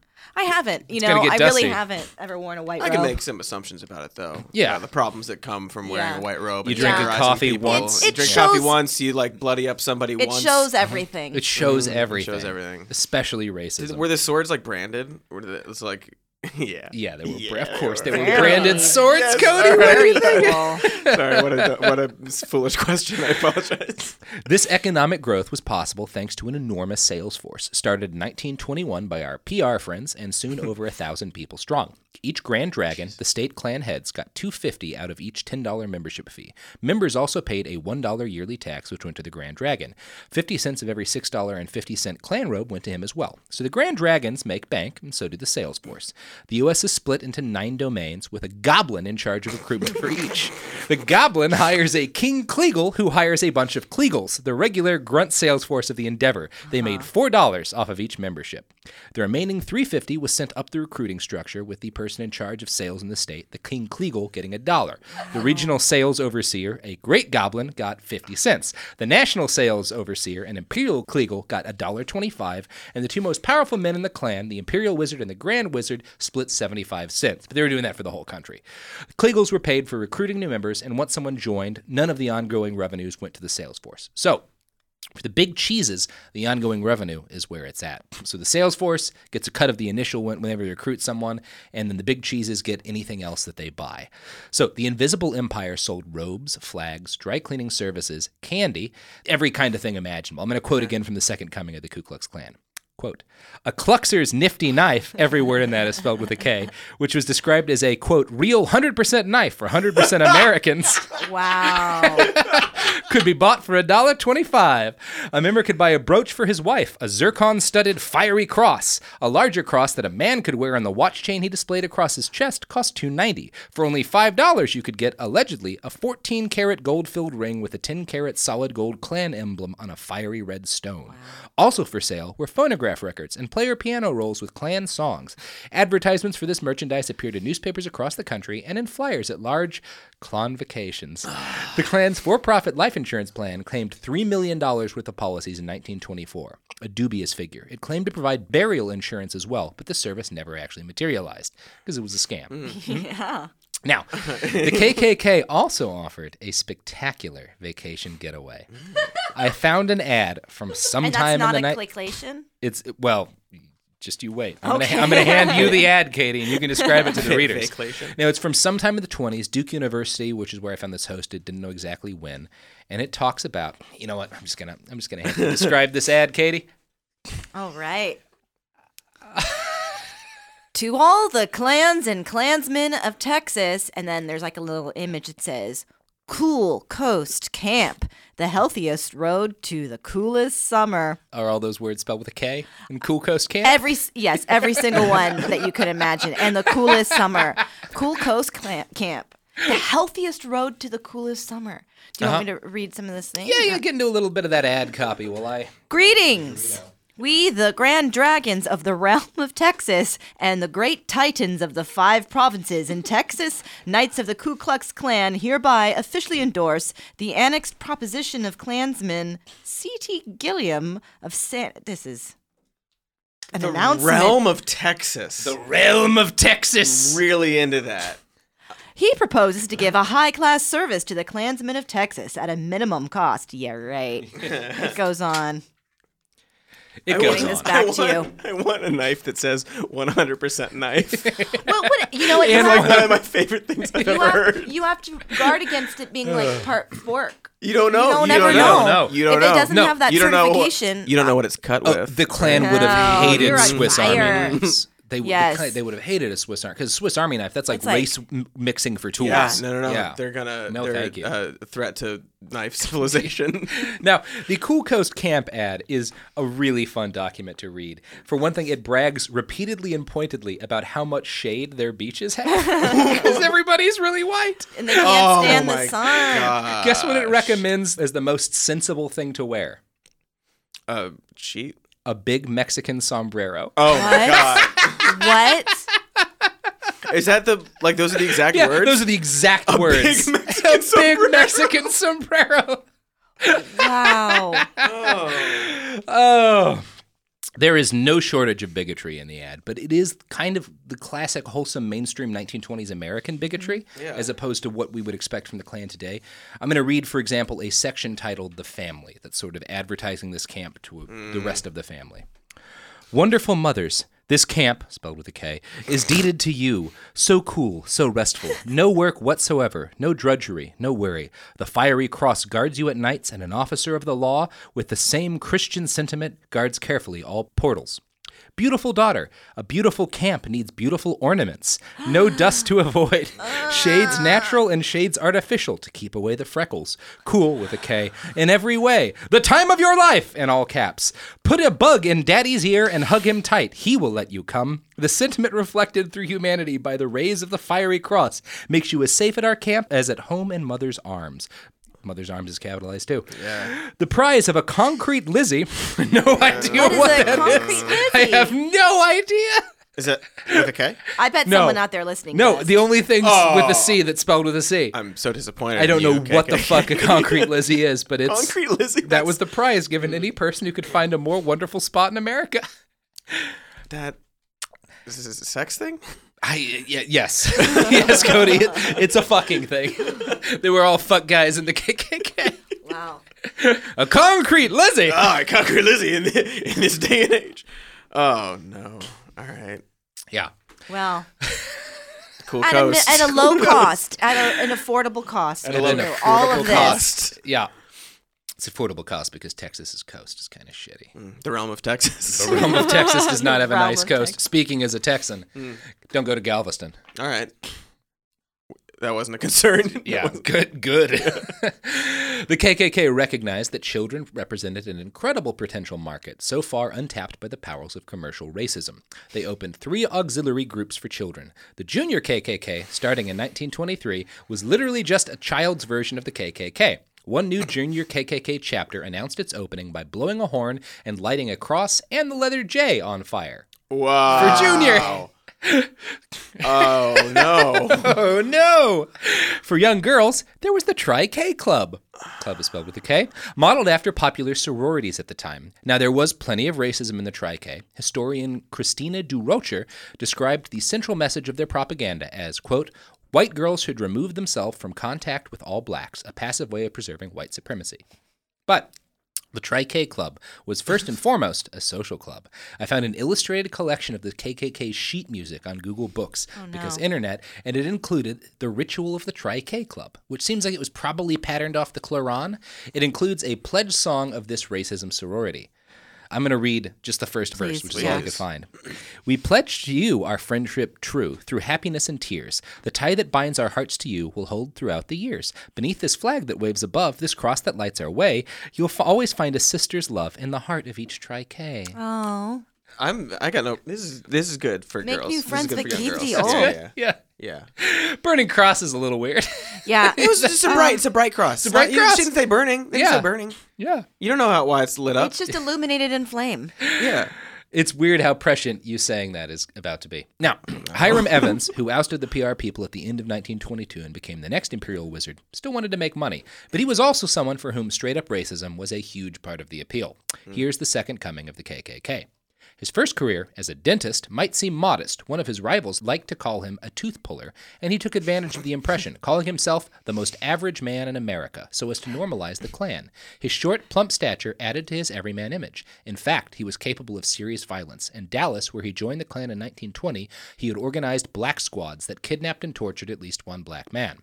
Speaker 2: I haven't. You
Speaker 1: gonna
Speaker 2: know,
Speaker 1: get
Speaker 2: I
Speaker 1: dusty.
Speaker 2: really haven't ever worn a white
Speaker 3: I
Speaker 2: robe.
Speaker 3: can make some assumptions about it though.
Speaker 1: Yeah.
Speaker 3: About the problems that come from wearing
Speaker 2: Yeah.
Speaker 3: a white robe.
Speaker 1: You
Speaker 3: and
Speaker 1: drink
Speaker 2: a
Speaker 3: terrorizing
Speaker 1: coffee
Speaker 3: people.
Speaker 1: once.
Speaker 3: You
Speaker 2: It
Speaker 3: drink coffee
Speaker 2: shows-
Speaker 3: once. You like bloody up somebody
Speaker 2: It
Speaker 3: once.
Speaker 2: shows everything.
Speaker 1: It shows
Speaker 3: Mhm. It
Speaker 1: everything.
Speaker 3: shows everything.
Speaker 1: Especially
Speaker 3: Did-
Speaker 1: racism.
Speaker 3: Were the swords like branded? Or did it, it was like, yeah.
Speaker 1: yeah, they were.
Speaker 3: Yeah,
Speaker 1: bra- of course, they
Speaker 3: they
Speaker 1: were
Speaker 3: were.
Speaker 1: branded swords,
Speaker 3: Yes,
Speaker 1: Cody.
Speaker 3: all
Speaker 1: What do you
Speaker 2: Very
Speaker 1: think?
Speaker 2: cool.
Speaker 3: Sorry, what a what a foolish question. I apologize.
Speaker 1: This economic growth was possible thanks to an enormous sales force, started in nineteen twenty-one by our P R friends and soon over a thousand people strong. Each Grand Dragon, the state Klan heads, got two hundred fifty dollars out of each ten dollars membership fee. Members also paid a one dollar yearly tax, which went to the Grand Dragon. fifty cents of every six dollars and fifty cent Klan robe went to him as well. So the Grand Dragons make bank, and so do the sales force. The U S is split into nine domains, with a goblin in charge of recruitment for each. The goblin hires a King Kleagle, who hires a bunch of Kleagles, the regular grunt sales force of the Endeavor. They made four dollars off of each membership. The remaining three hundred fifty dollars was sent up the recruiting structure, with the person in charge of sales in the state, the King Kleagle, getting a dollar. The regional sales overseer, a Great Goblin, got fifty cents. The national sales overseer, an Imperial Kleagle, got one dollar and twenty-five cents, and the two most powerful men in the clan, the Imperial Wizard and the Grand Wizard, split seventy-five cents. But they were doing that for the whole country. The Kleagles were paid for recruiting new members, and once someone joined, none of the ongoing revenues went to the sales force. So, for the big cheeses, the ongoing revenue is where it's at. So the sales force gets a cut of the initial when- whenever they recruit someone, and then the big cheeses get anything else that they buy. So the Invisible Empire sold robes, flags, dry cleaning services, candy, every kind of thing imaginable. I'm going to quote again from the Second Coming of the Ku Klux Klan. Quote, a Kluxer's nifty knife, every word in that is spelled with a K, which was described as a, quote, real one hundred percent knife for one hundred percent Americans.
Speaker 2: Wow.
Speaker 1: Could be bought for one dollar and twenty-five cents. A member could buy a brooch for his wife, a zircon-studded fiery cross. A larger cross that a man could wear on the watch chain he displayed across his chest cost two dollars and ninety cents. For only five dollars, you could get, allegedly, a fourteen karat gold-filled ring with a ten karat solid gold Klan emblem on a fiery red stone. Wow. Also for sale were phonograph records and player piano rolls with Klan songs. Advertisements for this merchandise appeared in newspapers across the country and in flyers at large Klan vacations. The Klan's for-profit life insurance plan claimed three million dollars worth of policies in nineteen twenty-four, a dubious figure. It claimed to provide burial insurance as well, but the service never actually materialized because it was a scam.
Speaker 2: Yeah.
Speaker 1: Now, the K K K also offered a spectacular vacation getaway. I found an ad from
Speaker 2: And
Speaker 1: sometime
Speaker 2: that's not
Speaker 1: in the
Speaker 2: a
Speaker 1: night.
Speaker 2: claycation?
Speaker 1: It's well, just you wait. I'm
Speaker 2: Okay.
Speaker 1: gonna I'm gonna hand you the ad, Katie, and you can describe it to the readers.
Speaker 3: Vacation.
Speaker 1: Now, it's from sometime in the twenties. Duke University, which is where I found this hosted, didn't know exactly when, and it talks about. You know what? I'm just gonna I'm just gonna have to describe this ad, Katie.
Speaker 2: All right. To all the clans and clansmen of Texas, and then there's like a little image that says, Cool Coast Camp, the healthiest road to the coolest summer.
Speaker 1: Are all those words spelled with a K in Cool Coast Camp?
Speaker 2: Every yes, every single one that you could imagine, and the coolest summer, Cool Coast Clam- Camp, the healthiest road to the coolest summer. Do you want me to read some of this thing?
Speaker 1: yeah, yeah. Get into a little bit of that ad copy, will I?
Speaker 2: Greetings. We, the grand dragons of the realm of Texas and the great titans of the five provinces in Texas, Knights of the Ku Klux Klan, hereby officially endorse the annexed proposition of Klansman C T Gilliam of San... This is an
Speaker 3: The
Speaker 2: announcement.
Speaker 3: realm of Texas.
Speaker 1: The realm of Texas.
Speaker 3: Really into that.
Speaker 2: He proposes to give a high-class service to the Klansmen of Texas at a minimum cost. Yeah, right. It goes on.
Speaker 1: It
Speaker 3: I
Speaker 1: goes
Speaker 3: want-
Speaker 2: Bring this
Speaker 1: on.
Speaker 2: back
Speaker 3: I
Speaker 2: to you.
Speaker 3: want, I want a knife that says one hundred percent knife.
Speaker 2: Well, what, you know what?
Speaker 3: And
Speaker 2: you
Speaker 3: like
Speaker 2: have-
Speaker 3: one of my favorite things I've
Speaker 2: you
Speaker 3: ever
Speaker 2: have,
Speaker 3: heard.
Speaker 2: you have to guard against it being like part fork.
Speaker 3: You don't know.
Speaker 2: You don't
Speaker 3: you
Speaker 2: ever
Speaker 3: don't
Speaker 2: know.
Speaker 3: know.
Speaker 1: No.
Speaker 3: You don't
Speaker 2: if
Speaker 3: know.
Speaker 2: it doesn't
Speaker 1: No,
Speaker 2: have that
Speaker 3: you don't know what-
Speaker 2: certification,
Speaker 3: you don't know what it's cut
Speaker 1: Oh,
Speaker 3: with.
Speaker 1: the Klan would have
Speaker 2: No,
Speaker 1: hated
Speaker 2: you're on
Speaker 1: Swiss
Speaker 2: fire.
Speaker 1: Army knives. They would,
Speaker 3: Yes.
Speaker 1: the Klan- they would have hated a Swiss Army because Swiss Army knife. That's like
Speaker 2: It's like-
Speaker 1: race m- mixing for tools.
Speaker 3: Yeah, no, no, no.
Speaker 1: Yeah.
Speaker 3: They're gonna.
Speaker 1: No,
Speaker 3: they're
Speaker 1: thank you.
Speaker 3: Uh, a threat to knife civilization.
Speaker 1: Now, the Cool Coast Camp ad is a really fun document to read. For one thing, it brags repeatedly and pointedly about how much shade their beaches have because everybody's really white.
Speaker 2: and they can't
Speaker 3: Oh
Speaker 2: stand
Speaker 3: my
Speaker 2: the sun.
Speaker 3: gosh.
Speaker 1: Guess what it recommends as the most sensible thing to wear?
Speaker 3: Uh, cheat.
Speaker 1: A big Mexican sombrero.
Speaker 3: Oh my
Speaker 2: What?
Speaker 3: god.
Speaker 2: What?
Speaker 3: Is that the like? Those are the exact
Speaker 1: Yeah,
Speaker 3: words.
Speaker 1: those are the exact
Speaker 3: A
Speaker 1: words.
Speaker 3: big Mexican
Speaker 1: a big
Speaker 3: sombrero.
Speaker 1: Mexican sombrero.
Speaker 2: Wow.
Speaker 3: Oh.
Speaker 1: Oh. There is no shortage of bigotry in the ad, but it is kind of the classic wholesome mainstream nineteen twenties American bigotry,
Speaker 3: Yeah.
Speaker 1: as opposed to what we would expect from the Klan today. I'm going to read, for example, a section titled The Family that's sort of advertising this camp to the rest of the family. Wonderful mothers, this camp, spelled with a K, is deeded to you. So cool, so restful. No work whatsoever, no drudgery, no worry. The fiery cross guards you at nights, and an officer of the law, with the same Christian sentiment, guards carefully all portals. Beautiful daughter, a beautiful camp needs beautiful ornaments. No dust to avoid. Shades natural and shades artificial to keep away the freckles. Cool with a K. In every way. The time of your life, in all caps. Put a bug in daddy's ear and hug him tight. He will let you come. The sentiment reflected through humanity by the rays of the fiery cross makes you as safe at our camp as at home in mother's arms. Mother's Arms is capitalized too.
Speaker 3: Yeah.
Speaker 1: The prize of a concrete Lizzie. No idea
Speaker 2: What
Speaker 1: what,
Speaker 2: is a
Speaker 1: that
Speaker 2: concrete
Speaker 1: is.
Speaker 2: Lizzie?
Speaker 1: I have no idea.
Speaker 3: Is it with a K?
Speaker 2: I bet
Speaker 1: No.
Speaker 2: someone out there listening.
Speaker 1: No,
Speaker 2: does.
Speaker 1: the only thing's
Speaker 3: Oh.
Speaker 1: with a C that's spelled with a C.
Speaker 3: I'm so disappointed.
Speaker 1: I don't
Speaker 3: in
Speaker 1: know
Speaker 3: you.
Speaker 1: what
Speaker 3: Okay,
Speaker 1: the
Speaker 3: okay.
Speaker 1: fuck a concrete Lizzie is, but it's
Speaker 3: Concrete Lizzie.
Speaker 1: that
Speaker 3: that's-
Speaker 1: was the prize given to any person who could find a more wonderful spot in America.
Speaker 3: that. This is a sex thing.
Speaker 1: I y- yes, yes, Cody. It, it's a fucking thing. They were all fuck guys in the K K K.
Speaker 2: Wow.
Speaker 1: A concrete Lizzie.
Speaker 3: Ah, concrete Lizzie in, the, in this day and age. Oh no! All right,
Speaker 1: Yeah.
Speaker 2: Well,
Speaker 3: cool
Speaker 2: at a,
Speaker 3: coast.
Speaker 2: at a low cost, at a, an affordable cost.
Speaker 3: At
Speaker 1: a
Speaker 2: for
Speaker 1: low
Speaker 2: all
Speaker 3: affordable
Speaker 2: of this.
Speaker 3: cost.
Speaker 1: Yeah. It's affordable cost because Texas's coast is kind of shitty.
Speaker 3: Mm, the realm of Texas.
Speaker 1: The realm of Texas does not have a
Speaker 2: Realm
Speaker 1: nice
Speaker 2: of
Speaker 1: coast.
Speaker 2: Texas.
Speaker 1: Speaking as a Texan, don't go to Galveston.
Speaker 3: All right, that wasn't a concern.
Speaker 1: Yeah, good, good. The K K K recognized that children represented an incredible potential market, so far untapped by the powers of commercial racism. They opened three auxiliary groups for children. The Junior K K K, starting in nineteen twenty-three, was literally just a child's version of the K K K. One new Junior K K K chapter announced its opening by blowing a horn and lighting a cross and the letter J on fire.
Speaker 3: Wow.
Speaker 1: For Junior.
Speaker 3: Oh no.
Speaker 1: Oh no! For young girls, there was the Tri-K Club. Club is spelled with a K, modeled after popular sororities at the time. Now, there was plenty of racism in the Tri-K. Historian Christina Durocher described the central message of their propaganda as, quote, White girls should remove themselves from contact with all blacks, a passive way of preserving white supremacy. But the Tri-K Club was first and foremost a social club. I found an illustrated collection of the K K K's sheet music on Google Books
Speaker 2: Oh, no.
Speaker 1: because internet, and it included the ritual of the Tri-K Club, which seems like it was probably patterned off the Quran. It includes a pledge song of this racism sorority. I'm going to read just the first
Speaker 2: Please,
Speaker 1: verse, which is all I
Speaker 2: yes.
Speaker 1: could find. We pledge to you our friendship true, through happiness and tears. The tie that binds our hearts to you will hold throughout the years. Beneath this flag that waves above, this cross that lights our way, you'll f- always find a sister's love in the heart of each Tri-K.
Speaker 2: Oh.
Speaker 3: I'm. I got no. This is. This is good for
Speaker 2: Make
Speaker 3: girls.
Speaker 2: new
Speaker 3: This is
Speaker 2: friends
Speaker 3: good
Speaker 2: that
Speaker 3: for young
Speaker 2: keep
Speaker 3: girls.
Speaker 2: the
Speaker 3: Yeah,
Speaker 2: old.
Speaker 3: Yeah.
Speaker 1: Yeah.
Speaker 3: Yeah.
Speaker 1: Burning cross is a little weird.
Speaker 2: Yeah.
Speaker 3: It was just a bright. It's a bright cross. It's
Speaker 1: a bright
Speaker 3: not,
Speaker 1: cross.
Speaker 3: You didn't say burning. They
Speaker 1: Yeah.
Speaker 3: said burning.
Speaker 1: Yeah.
Speaker 3: You don't know how why it's lit up.
Speaker 2: It's just illuminated in flame.
Speaker 3: Yeah.
Speaker 1: It's weird how prescient you saying that is about to be. Now, Hiram Evans, who ousted the P R people at the end of nineteen twenty-two and became the next imperial wizard, still wanted to make money. But he was also someone for whom straight-up racism was a huge part of the appeal. Here's the second coming of the K K K. His first career as a dentist might seem modest. One of his rivals liked to call him a tooth puller, and he took advantage of the impression, calling himself the most average man in America, so as to normalize the Klan. His short, plump stature added to his everyman image. In fact, he was capable of serious violence. In Dallas, where he joined the Klan in nineteen twenty, he had organized black squads that kidnapped and tortured at least one black man.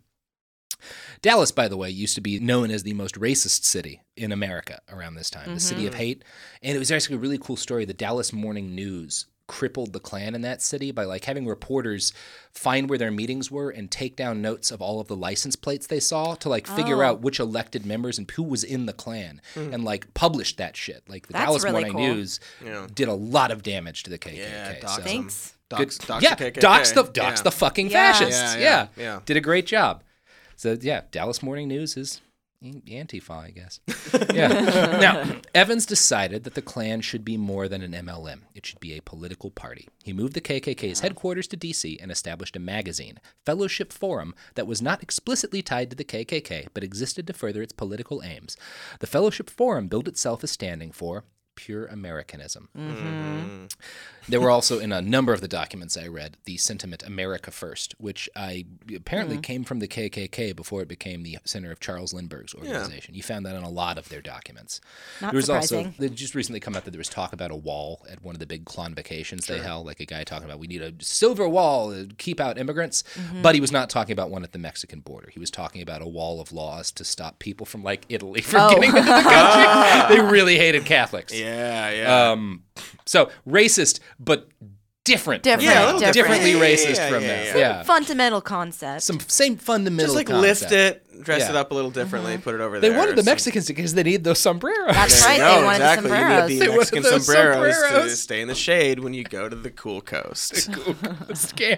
Speaker 1: Dallas, by the way, used to be known as the most racist city in America around this time, the city of hate. And it was actually a really cool story. The Dallas Morning News crippled the Klan in that city by like having reporters find where their meetings were and take down notes of all of the license plates they saw to like figure
Speaker 2: Oh.
Speaker 1: out which elected members and who was in the Klan and like published that shit. Like the
Speaker 2: That's
Speaker 1: Dallas
Speaker 2: really
Speaker 1: Morning
Speaker 2: cool.
Speaker 1: News
Speaker 3: Yeah.
Speaker 1: did a lot of damage to the K K K.
Speaker 3: Yeah.
Speaker 1: so.
Speaker 3: Dox them.
Speaker 2: Thanks.
Speaker 3: Dox,
Speaker 1: Good-
Speaker 3: dox
Speaker 1: yeah,
Speaker 3: the K K K.
Speaker 1: dox the dox
Speaker 3: Yeah.
Speaker 1: the fucking
Speaker 2: Yeah.
Speaker 1: fascists.
Speaker 3: Yeah,
Speaker 1: Yeah,
Speaker 3: yeah, yeah.
Speaker 1: did a great job. So yeah, Dallas Morning News is Antifa, I guess. Yeah. Now, Evans decided that the Klan should be more than an M L M. It should be a political party. He moved the K K K's headquarters to D C and established a magazine, Fellowship Forum, that was not explicitly tied to the K K K, but existed to further its political aims. The Fellowship Forum billed itself as standing for pure Americanism.
Speaker 2: Mm-hmm.
Speaker 1: There were also, in a number of the documents I read, the sentiment America First, which I apparently
Speaker 2: Mm.
Speaker 1: came from the K K K before it became the center of Charles Lindbergh's organization. You found that in a lot of their documents.
Speaker 2: Not
Speaker 1: there was
Speaker 2: surprising.
Speaker 1: also, they just recently come out that there was talk about a wall at one of the big convocations they held, like a guy talking about we need a silver wall to keep out immigrants,
Speaker 2: Mm-hmm.
Speaker 1: but he was not talking about one at the Mexican border. He was talking about a wall of laws to stop people from, like, Italy from
Speaker 2: Oh.
Speaker 1: getting into the country. They really hated Catholics.
Speaker 3: Yeah. Yeah.
Speaker 1: Um, so racist, but different. from
Speaker 2: Different,
Speaker 1: that.
Speaker 3: Yeah, a little different.
Speaker 1: differently
Speaker 3: Yeah, yeah,
Speaker 1: racist
Speaker 3: yeah,
Speaker 1: from
Speaker 3: yeah,
Speaker 1: that.
Speaker 3: yeah.
Speaker 1: Yeah,
Speaker 2: Fundamental concept.
Speaker 1: some same fundamental.
Speaker 3: Just like
Speaker 1: concept.
Speaker 3: lift it, dress
Speaker 1: Yeah.
Speaker 3: it up a little differently,
Speaker 2: Mm-hmm.
Speaker 3: put it over
Speaker 1: They
Speaker 3: there.
Speaker 1: wanted the
Speaker 3: so-
Speaker 1: Mexicans because they need those sombreros.
Speaker 2: That's
Speaker 3: There
Speaker 2: right.
Speaker 3: you
Speaker 2: They
Speaker 3: go,
Speaker 2: wanted the
Speaker 3: exactly.
Speaker 2: sombreros.
Speaker 3: You
Speaker 1: They
Speaker 3: need the
Speaker 1: wanted
Speaker 3: Mexican
Speaker 1: those
Speaker 3: sombreros,
Speaker 1: sombreros.
Speaker 3: to stay in the shade when you go to the cool coast.
Speaker 1: Cool scamp.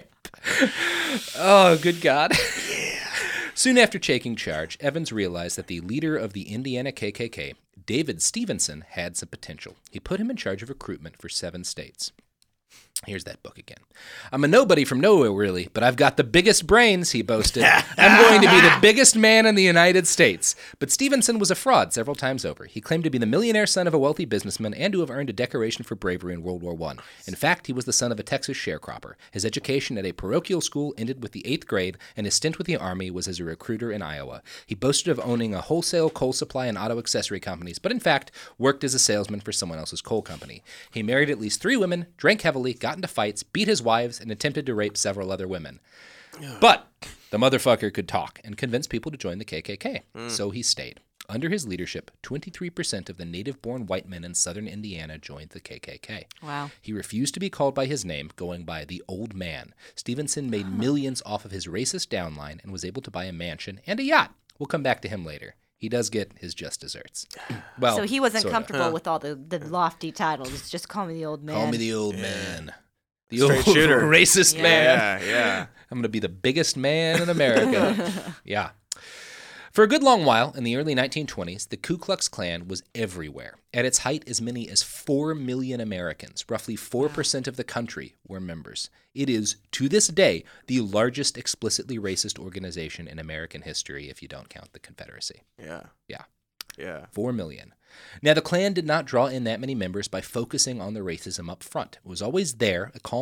Speaker 1: Oh, good God. Soon after taking charge, Evans realized that the leader of the Indiana K K K, David Stevenson, had some potential. He put him in charge of recruitment for seven states. Here's that book again. I'm a nobody from nowhere, really, but I've got the biggest brains, he boasted. I'm going to be the biggest man in the United States. But Stevenson was a fraud several times over. He claimed to be the millionaire son of a wealthy businessman and to have earned a decoration for bravery in World War One. In fact, he was the son of a Texas sharecropper. His education at a parochial school ended with the eighth grade, and his stint with the Army was as a recruiter in Iowa. He boasted of owning a wholesale coal supply and auto accessory companies, but in fact, worked as a salesman for someone else's coal company. He married at least three women, drank heavily, got into fights, beat his wives, and attempted to rape several other women. But the motherfucker could talk and convince people to join the K K K, so he stayed. Under his leadership, twenty-three percent of the native-born white men in southern Indiana joined the K K K.
Speaker 2: Wow.
Speaker 1: He refused to be called by his name, going by the Old Man. Stevenson made millions off of his racist downline and was able to buy a mansion and a yacht. We'll come back to him later. He does get his just desserts. Well,
Speaker 2: So he wasn't
Speaker 1: sorta.
Speaker 2: comfortable with all the, the lofty titles. Just call me the old man.
Speaker 1: Call me the old man. The
Speaker 3: Straight
Speaker 1: old
Speaker 3: shooter.
Speaker 1: racist
Speaker 2: Yeah.
Speaker 1: man.
Speaker 3: Yeah, yeah.
Speaker 1: I'm going to be the biggest man in America. Yeah. For a good long while, in the early nineteen twenties, the Ku Klux Klan was everywhere. At its height, as many as four million Americans, roughly four percent of the country, were members. It is, to this day, the largest explicitly racist organization in American history, if you don't count the Confederacy.
Speaker 3: Yeah.
Speaker 1: Yeah.
Speaker 3: Yeah.
Speaker 1: Four million. Now, the Klan did not draw in that many members by focusing on the racism up front. It was always there, a calm backdrop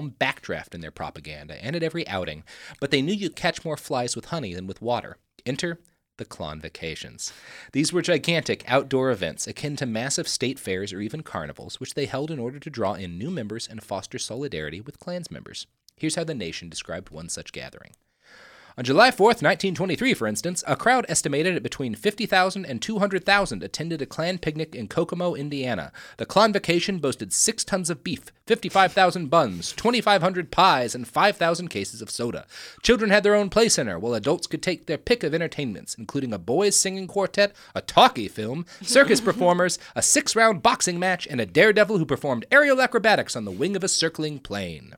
Speaker 1: updraft in their propaganda and at every outing, but they knew you'd catch more flies with honey than with water. Enter the Clonvacations. These were gigantic outdoor events akin to massive state fairs or even carnivals, which they held in order to draw in new members and foster solidarity with Klans members. Here's how the Nation described one such gathering. On July fourth, nineteen twenty-three, for instance, a crowd estimated at between fifty thousand and two hundred thousand attended a Klan picnic in Kokomo, Indiana. The Clonvacation boasted six tons of beef, fifty-five thousand buns, twenty-five hundred pies, and five thousand cases of soda. Children had their own play center, while adults could take their pick of entertainments, including a boys' singing quartet, a talkie film, circus performers, a six-round boxing match, and a daredevil who performed aerial acrobatics on the wing of a circling plane.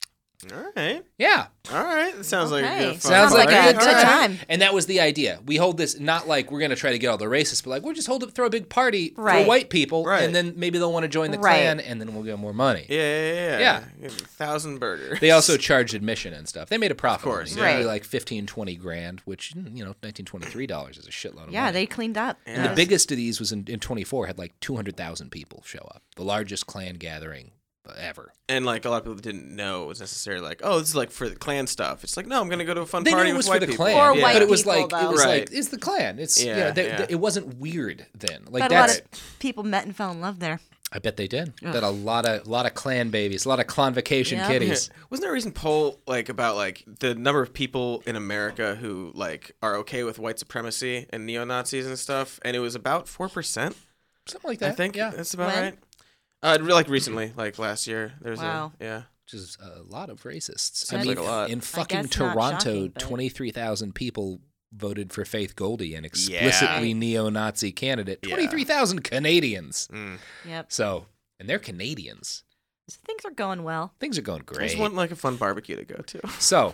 Speaker 3: All right.
Speaker 1: Yeah.
Speaker 3: All right. That sounds
Speaker 2: Okay.
Speaker 3: like a good fun
Speaker 1: Sounds like
Speaker 2: Sounds
Speaker 1: a
Speaker 2: like
Speaker 1: good
Speaker 2: a good
Speaker 1: time.
Speaker 2: time.
Speaker 1: And that was the idea. We hold this not like we're going to try to get all the racists, but like we'll just hold it, throw a big party
Speaker 2: Right.
Speaker 1: for white people,
Speaker 3: Right.
Speaker 1: and then maybe they'll want to join the
Speaker 2: Right.
Speaker 1: Klan, and then we'll get more money.
Speaker 3: Yeah, yeah, yeah.
Speaker 1: Yeah.
Speaker 3: Get a thousand burgers.
Speaker 1: They also charged admission and stuff. They made a profit.
Speaker 3: Of course,
Speaker 1: on it.
Speaker 3: yeah.
Speaker 1: Usually
Speaker 2: Right.
Speaker 1: like fifteen, twenty grand, which, you know, nineteen twenty-three dollars is a shitload of
Speaker 2: Yeah,
Speaker 1: money.
Speaker 2: they cleaned up.
Speaker 3: Yeah.
Speaker 1: And the
Speaker 3: Yes.
Speaker 1: biggest of these was in, in twenty-four, had like two hundred thousand people show up. The largest Klan gathering ever.
Speaker 3: And like a lot of people didn't know it was necessarily like, oh, this is like for the Klan stuff. It's like, no, I'm gonna go to a fun
Speaker 1: They knew
Speaker 3: party
Speaker 1: it
Speaker 3: with
Speaker 1: was
Speaker 3: white
Speaker 1: for the
Speaker 3: people.
Speaker 1: Klan,
Speaker 2: Or
Speaker 3: yeah.
Speaker 2: white
Speaker 1: but it was
Speaker 2: people,
Speaker 1: like, it
Speaker 2: though.
Speaker 1: was
Speaker 3: Right.
Speaker 1: like, it's the Klan. It's,
Speaker 3: Yeah,
Speaker 1: you know, they,
Speaker 3: yeah.
Speaker 1: they- it wasn't weird then. Like
Speaker 2: But a lot
Speaker 1: that's,
Speaker 2: of people met and fell in love there.
Speaker 1: I bet they did. Bet a lot of, lot of Klan babies, a lot of Clonvacation
Speaker 2: Yeah.
Speaker 1: kitties.
Speaker 3: Wasn't there a recent poll like about like the number of people in America who like are okay with white supremacy and neo Nazis and stuff? And it was about four percent.
Speaker 1: Something like that.
Speaker 3: I think
Speaker 1: yeah.
Speaker 3: that's about
Speaker 2: When?
Speaker 3: right. Uh, re- like recently, like last year. There's
Speaker 2: Wow.
Speaker 3: a yeah.
Speaker 1: Which is a lot of racists.
Speaker 3: Seems
Speaker 1: I mean,
Speaker 3: like a lot.
Speaker 1: in fucking
Speaker 2: guess not
Speaker 1: Toronto,
Speaker 2: shocking, but-
Speaker 1: twenty-three thousand people voted for Faith Goldie, an explicitly
Speaker 2: Yeah.
Speaker 1: neo-Nazi candidate.
Speaker 3: Yeah.
Speaker 1: twenty-three thousand Canadians.
Speaker 3: Mm.
Speaker 2: Yep.
Speaker 1: So, and they're Canadians.
Speaker 2: So things are going well.
Speaker 1: Things are going
Speaker 3: I
Speaker 1: great.
Speaker 3: just want like a fun barbecue to go to
Speaker 1: So,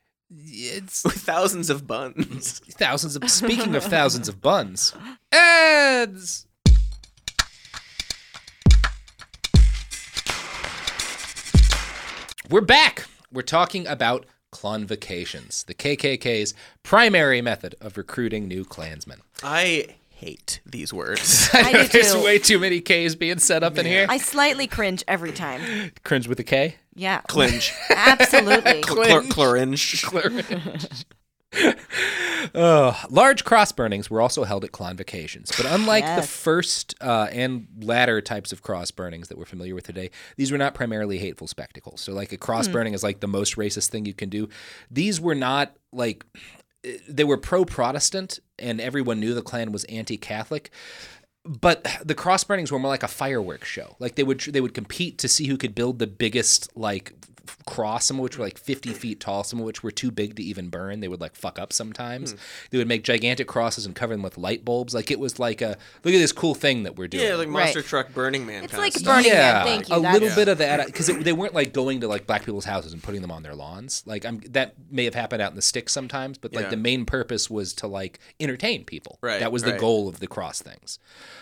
Speaker 1: it's
Speaker 3: with thousands of buns.
Speaker 1: thousands of, speaking of thousands of buns, ads! We're back. We're talking about Clonvacations, the K K K's primary method of recruiting new Klansmen.
Speaker 3: I hate these words.
Speaker 2: I do
Speaker 1: There's
Speaker 2: too.
Speaker 1: way too many K's being set up in here.
Speaker 2: I slightly cringe every time.
Speaker 1: Cringe with a K?
Speaker 2: Yeah.
Speaker 3: Clinch.
Speaker 2: Absolutely.
Speaker 3: Cl- Cloringe.
Speaker 1: Uh, large cross burnings were also held at Clonvacations, but unlike the
Speaker 2: Yes.
Speaker 1: first uh, and latter types of cross burnings that we're familiar with today, these were not primarily hateful spectacles. So, like a cross burning is like the most racist thing you can do. These were not like they were pro-Protestant, and everyone knew the Klan was anti-Catholic. But the cross burnings were more like a fireworks show. Like they would they would compete to see who could build the biggest like f- cross. Some of which were like fifty feet tall. Some of which were too big to even burn. They would like fuck up sometimes. They would make gigantic crosses and cover them with light bulbs. Like it was like a look at this cool thing that we're doing.
Speaker 3: Yeah, like Monster
Speaker 2: Right.
Speaker 3: Truck Burning Man.
Speaker 2: It's
Speaker 3: kinda
Speaker 2: like
Speaker 3: stuff.
Speaker 2: Burning Man,
Speaker 1: yeah,
Speaker 2: thank you,
Speaker 1: a
Speaker 2: that's-
Speaker 1: little
Speaker 3: Yeah.
Speaker 1: bit of that because they weren't like going to like black people's houses and putting them on their lawns. Like I'm that may have happened out in the sticks sometimes, but like
Speaker 3: Yeah.
Speaker 1: the main purpose was to like entertain people.
Speaker 3: Right,
Speaker 1: That was the
Speaker 3: right.
Speaker 1: goal of the cross things.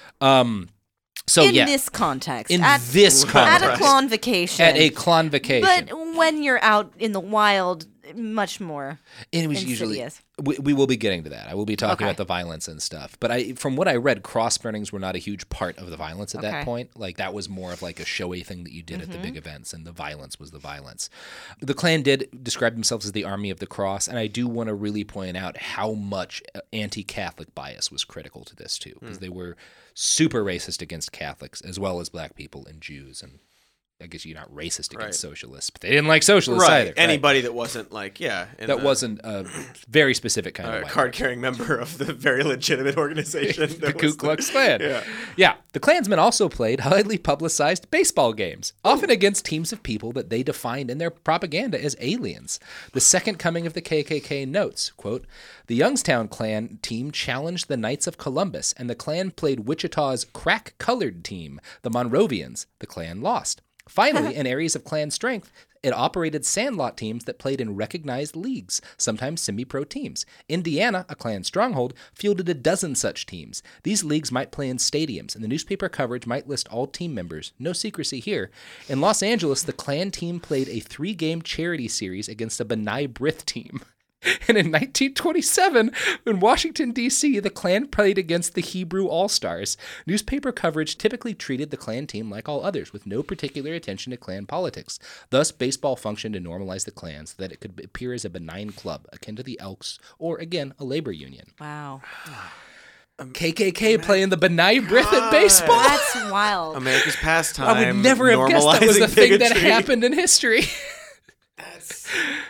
Speaker 1: Um, so
Speaker 2: in
Speaker 1: yeah,
Speaker 2: this context.
Speaker 1: in
Speaker 2: at,
Speaker 1: this
Speaker 2: At
Speaker 1: context,
Speaker 2: a Klon vacation.
Speaker 1: at a Klon vacation,
Speaker 2: But when you're out in the wild, much more
Speaker 1: and it was usually
Speaker 2: insidious.
Speaker 1: we, we will be getting to that. I will be talking
Speaker 2: Okay.
Speaker 1: about the violence and stuff. But I, from what I read, cross burnings were not a huge part of the violence at that
Speaker 2: Okay.
Speaker 1: point. Like that was more of like a showy thing that you did at the
Speaker 2: Mm-hmm.
Speaker 1: big events, and the violence was the violence. The Klan did describe themselves as the Army of the Cross, and I do want to really point out how much anti-Catholic bias was critical to this too, because they were super racist against Catholics as well as black people and Jews, and I guess you're not racist against
Speaker 3: Right.
Speaker 1: socialists, but they didn't like socialists
Speaker 3: right.
Speaker 1: either.
Speaker 3: Anybody that wasn't like yeah, in
Speaker 1: that
Speaker 3: the-
Speaker 1: wasn't a very specific kind of
Speaker 3: a
Speaker 1: white
Speaker 3: card-carrying member of the very legitimate organization.
Speaker 1: the
Speaker 3: that
Speaker 1: Ku
Speaker 3: was
Speaker 1: Klux Klan.
Speaker 3: Yeah.
Speaker 1: Yeah. The Klansmen also played highly publicized baseball games, often against teams of people that they defined in their propaganda as aliens. The second coming of the K K K notes, quote, the Youngstown Klan team challenged the Knights of Columbus, and the Klan played Wichita's crack-colored team, the Monrovians. The Klan lost. Finally, in areas of Klan strength, it operated sandlot teams that played in recognized leagues, sometimes semi-pro teams. Indiana, a Klan stronghold, fielded a dozen such teams. These leagues might play in stadiums, and the newspaper coverage might list all team members. No secrecy here. In Los Angeles, the Klan team played a three-game charity series against a B'nai B'rith team. And in nineteen twenty-seven, in Washington, D C, the Klan played against the Hebrew All-Stars. Newspaper coverage typically treated the Klan team like all others, with no particular attention to Klan politics. Thus, baseball functioned to normalize the Klan so that it could appear as a benign club, akin to the Elks, or, again, a labor union.
Speaker 2: Wow.
Speaker 1: K K K playing the B'nai B'rith at baseball?
Speaker 2: That's wild.
Speaker 3: America's pastime.
Speaker 1: I would never have guessed that was the thing that
Speaker 3: bigotry.
Speaker 1: happened in history.
Speaker 3: That's,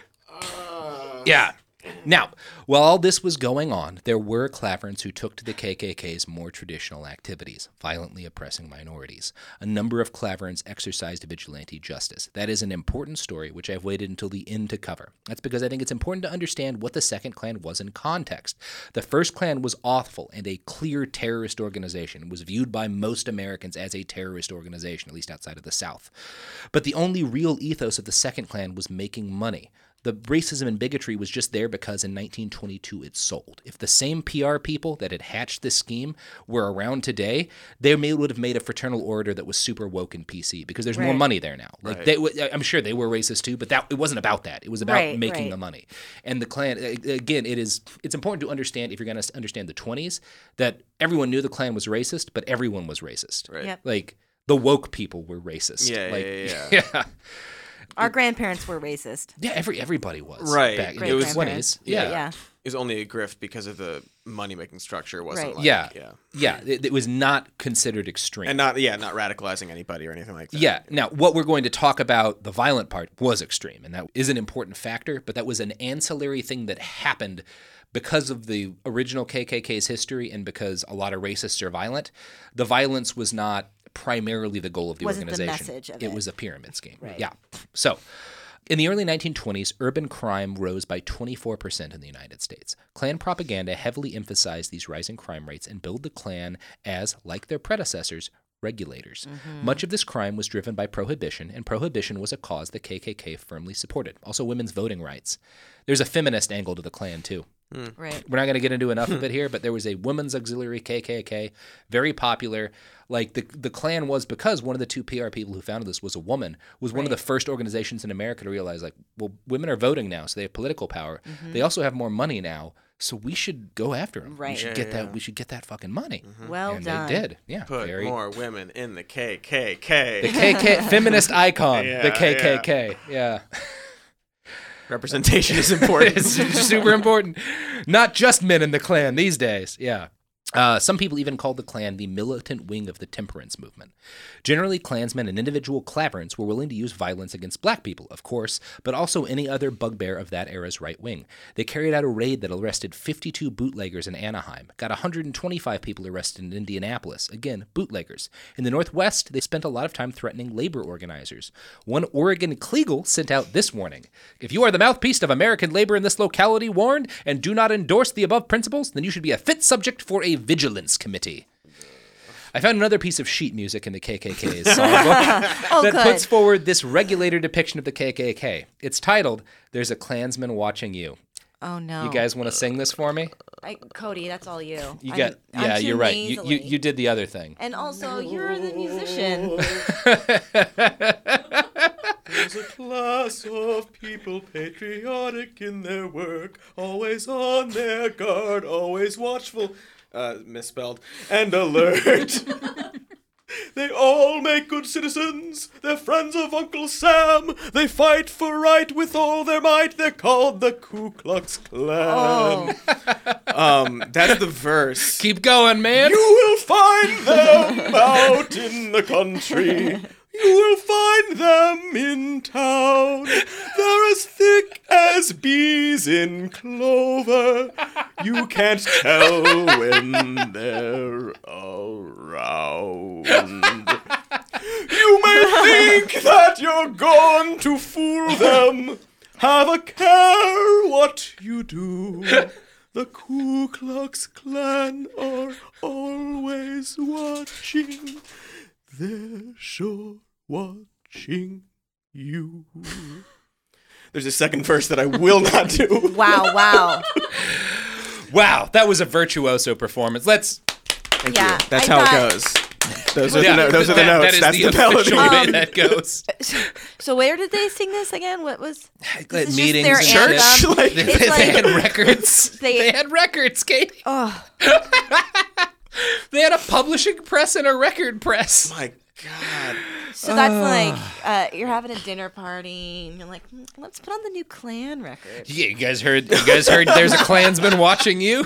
Speaker 3: uh...
Speaker 1: Yeah. Now, while all this was going on, there were Klaverns who took to the K K K's more traditional activities, violently oppressing minorities. A number of Klaverns exercised vigilante justice. That is an important story, which I've waited until the end to cover. That's because I think it's important to understand what the Second Klan was in context. The First Klan was awful and a clear terrorist organization. It was viewed by most Americans as a terrorist organization, at least outside of the South. But the only real ethos of the Second Klan was making money. The racism and bigotry was just there because in nineteen twenty-two it sold. If the same P R people that had hatched this scheme were around today, they may would have made a fraternal order that was super woke and P C because there's
Speaker 2: right.
Speaker 1: more money there now. Like
Speaker 3: right.
Speaker 1: they, w- I'm sure they were racist too, but that it wasn't about that. It was about
Speaker 2: right,
Speaker 1: making
Speaker 2: right.
Speaker 1: the money. And the Klan, again, it is it's important to understand if you're going to understand the twenties that everyone knew the Klan was racist, but everyone was racist.
Speaker 3: Right.
Speaker 2: Yep.
Speaker 1: Like the woke people were racist.
Speaker 3: Yeah,
Speaker 1: like,
Speaker 3: yeah, yeah.
Speaker 1: yeah.
Speaker 3: yeah.
Speaker 2: Our grandparents were racist.
Speaker 1: Yeah, every everybody was
Speaker 3: Right.
Speaker 1: back in
Speaker 2: Great
Speaker 1: the
Speaker 3: was-
Speaker 1: twenties.
Speaker 2: Yeah.
Speaker 1: Yeah.
Speaker 2: yeah.
Speaker 3: It was only a grift because of the money-making structure. It wasn't
Speaker 2: Right.
Speaker 3: like,
Speaker 1: Yeah.
Speaker 3: yeah.
Speaker 1: Yeah, it, it was not considered extreme.
Speaker 3: And not, yeah, not radicalizing anybody or anything like that.
Speaker 1: yeah. Now, what we're going to talk about, the violent part, was extreme, and that is an important factor, but that was an ancillary thing that happened because of the original K K K's history and because a lot of racists are violent. The violence was not primarily the goal of the
Speaker 2: Wasn't the
Speaker 1: organization.
Speaker 2: message of
Speaker 1: it
Speaker 2: it.
Speaker 1: was a pyramid scheme.
Speaker 2: Right.
Speaker 1: Yeah. So, in the early nineteen twenties, urban crime rose by twenty-four percent in the United States. Klan propaganda heavily emphasized these rising crime rates and billed the Klan as, like their predecessors, regulators.
Speaker 2: Mm-hmm.
Speaker 1: Much of this crime was driven by prohibition, and prohibition was a cause the K K K firmly supported. Also, women's voting rights. There's a feminist angle to the Klan, too.
Speaker 2: Right.
Speaker 1: We're not going to get into enough of it here, but there was a women's auxiliary K K K, very popular. Like the the Klan was because one of the two P R people who founded this was a woman, was one of
Speaker 2: Right.
Speaker 1: the first organizations in America to realize, like, well, women are voting now, so they have political power.
Speaker 2: Mm-hmm.
Speaker 1: They also have more money now, so we should go after them.
Speaker 2: Right.
Speaker 1: We should
Speaker 3: Yeah,
Speaker 1: get
Speaker 3: yeah,
Speaker 1: that.
Speaker 3: yeah.
Speaker 1: We should get that fucking money.
Speaker 2: Well
Speaker 1: and
Speaker 2: done.
Speaker 1: they did. Yeah.
Speaker 3: Put
Speaker 1: very,
Speaker 3: more women in the K K K.
Speaker 1: The K K feminist icon,
Speaker 3: Yeah,
Speaker 1: the K K K. Yeah.
Speaker 3: Representation is important.
Speaker 1: It's super important. Not just men in the Klan these days. Yeah. Uh, some people even called the Klan the militant wing of the temperance movement. Generally, Klansmen and individual Klaverns were willing to use violence against black people, of course, but also any other bugbear of that era's right wing. They carried out a raid that arrested fifty-two bootleggers in Anaheim, got one hundred twenty-five people arrested in Indianapolis, again, bootleggers. In the Northwest, they spent a lot of time threatening labor organizers. One Oregon Kliegel sent out this warning: if you are the mouthpiece of American labor in this locality warned and do not endorse the above principles, then you should be a fit subject for a vigilance committee. I found another piece of sheet music in the K K K's songbook
Speaker 2: Oh,
Speaker 1: that
Speaker 2: good.
Speaker 1: puts forward this regulator depiction of the K K K. It's titled, "There's a Klansman Watching You."
Speaker 2: Oh no.
Speaker 1: You guys want to sing this for me?
Speaker 2: I, Cody, that's all you.
Speaker 1: You
Speaker 2: I'm-
Speaker 1: got,
Speaker 2: I'm
Speaker 1: yeah,
Speaker 2: too
Speaker 1: you're right. You, you
Speaker 2: nasally.
Speaker 1: you did the other thing.
Speaker 2: And also, you're the musician.
Speaker 3: There's a class of people patriotic in their work, always on their guard, always watchful, uh, misspelled, and alert. They all make good citizens. They're friends of Uncle Sam. They fight for right with all their might. They're called the Ku Klux Klan. Um, that's the verse.
Speaker 1: Keep going, man.
Speaker 3: You will find them out in the country. You will find them in town. They're as thick as bees in clover. You can't tell when they're around. You may think that you're going to fool them. Have a care what you do. The Ku Klux Klan are always watching. They're sure watching you. There's a second verse that I will not do.
Speaker 2: Wow, wow.
Speaker 1: Wow, that was a virtuoso performance. Let's
Speaker 3: Thank
Speaker 2: Yeah,
Speaker 3: you. That's
Speaker 2: I
Speaker 3: how
Speaker 2: got-
Speaker 3: it goes. Those are
Speaker 1: Yeah,
Speaker 3: the, no- those are the
Speaker 1: that-
Speaker 3: notes.
Speaker 1: That is
Speaker 3: That's
Speaker 1: the,
Speaker 3: the,
Speaker 1: official
Speaker 3: melody.
Speaker 1: way
Speaker 2: Um,
Speaker 1: that goes.
Speaker 2: So where did they sing this again? What was this is just
Speaker 1: Meetings
Speaker 2: their
Speaker 1: and
Speaker 2: anthem?
Speaker 1: church.
Speaker 3: Like-
Speaker 1: They,
Speaker 2: It's
Speaker 1: they
Speaker 2: like-
Speaker 1: had records.
Speaker 2: they-
Speaker 1: They, had records, Katie.
Speaker 2: Oh,
Speaker 1: They had a publishing press and a record press.
Speaker 3: My God.
Speaker 2: so that's like uh, you're having a dinner party and you're like, "Hmm, let's put on the new Klan record.
Speaker 1: Yeah, you guys heard. You guys heard. There's a Klansman watching you.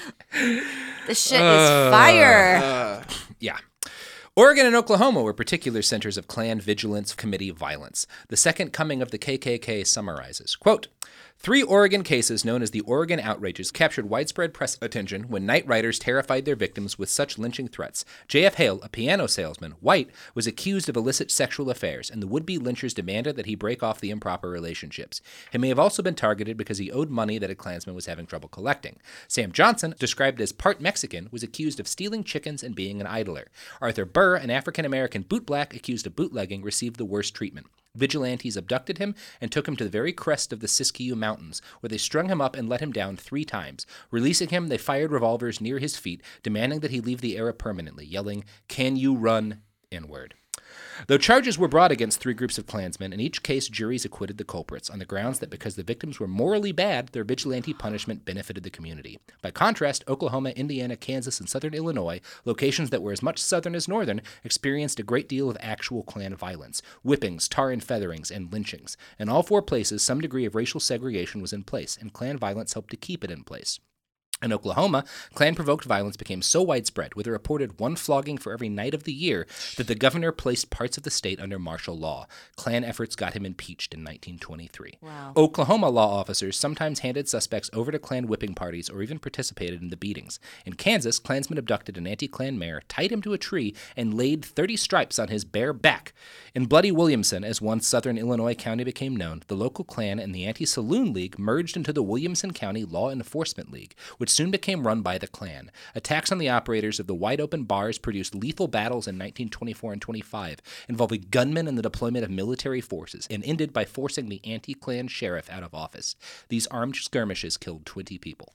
Speaker 2: This shit is fire.
Speaker 3: Uh,
Speaker 1: Yeah. Oregon and Oklahoma were particular centers of Klan Vigilance Committee violence. The second coming of the K K K summarizes, quote, Three Oregon cases known as the Oregon Outrages captured widespread press attention when night riders terrified their victims with such lynching threats. J F. Hale, a piano salesman, white, was accused of illicit sexual affairs, and the would-be lynchers demanded that he break off the improper relationships. He may have also been targeted because he owed money that a Klansman was having trouble collecting. Sam Johnson, described as part Mexican, was accused of stealing chickens and being an idler. Arthur Burr, an African-American bootblack accused of bootlegging, received the worst treatment. Vigilantes abducted him and took him to the very crest of the Siskiyou Mountains, where they strung him up and let him down three times. Releasing him, they fired revolvers near his feet, demanding that he leave the area permanently, yelling, "Can you run?" N-word. Though charges were brought against three groups of Klansmen, in each case juries acquitted the culprits on the grounds that because the victims were morally bad, their vigilante punishment benefited the community. By contrast, Oklahoma, Indiana, Kansas, and southern Illinois, locations that were as much southern as northern, experienced a great deal of actual Klan violence, whippings, tar and featherings, and lynchings. In all four places, some degree of racial segregation was in place, and Klan violence helped to keep it in place. In Oklahoma, Klan-provoked violence became so widespread, with a reported one flogging for every night of the year, that the governor placed parts of the state under martial law. Klan efforts got him impeached in nineteen twenty-three.
Speaker 2: Wow.
Speaker 1: Oklahoma law officers sometimes handed suspects over to Klan whipping parties or even participated in the beatings. In Kansas, Klansmen abducted an anti-Klan mayor, tied him to a tree, and laid thirty stripes on his bare back. In Bloody Williamson, as once southern Illinois County became known, the local Klan and the Anti-Saloon League merged into the Williamson County Law Enforcement League, which soon became run by the Klan. Attacks on the operators of the wide-open bars produced lethal battles in nineteen twenty-four and twenty-five, involving gunmen and the deployment of military forces, and ended by forcing the anti-Klan sheriff out of office. These armed skirmishes killed twenty people.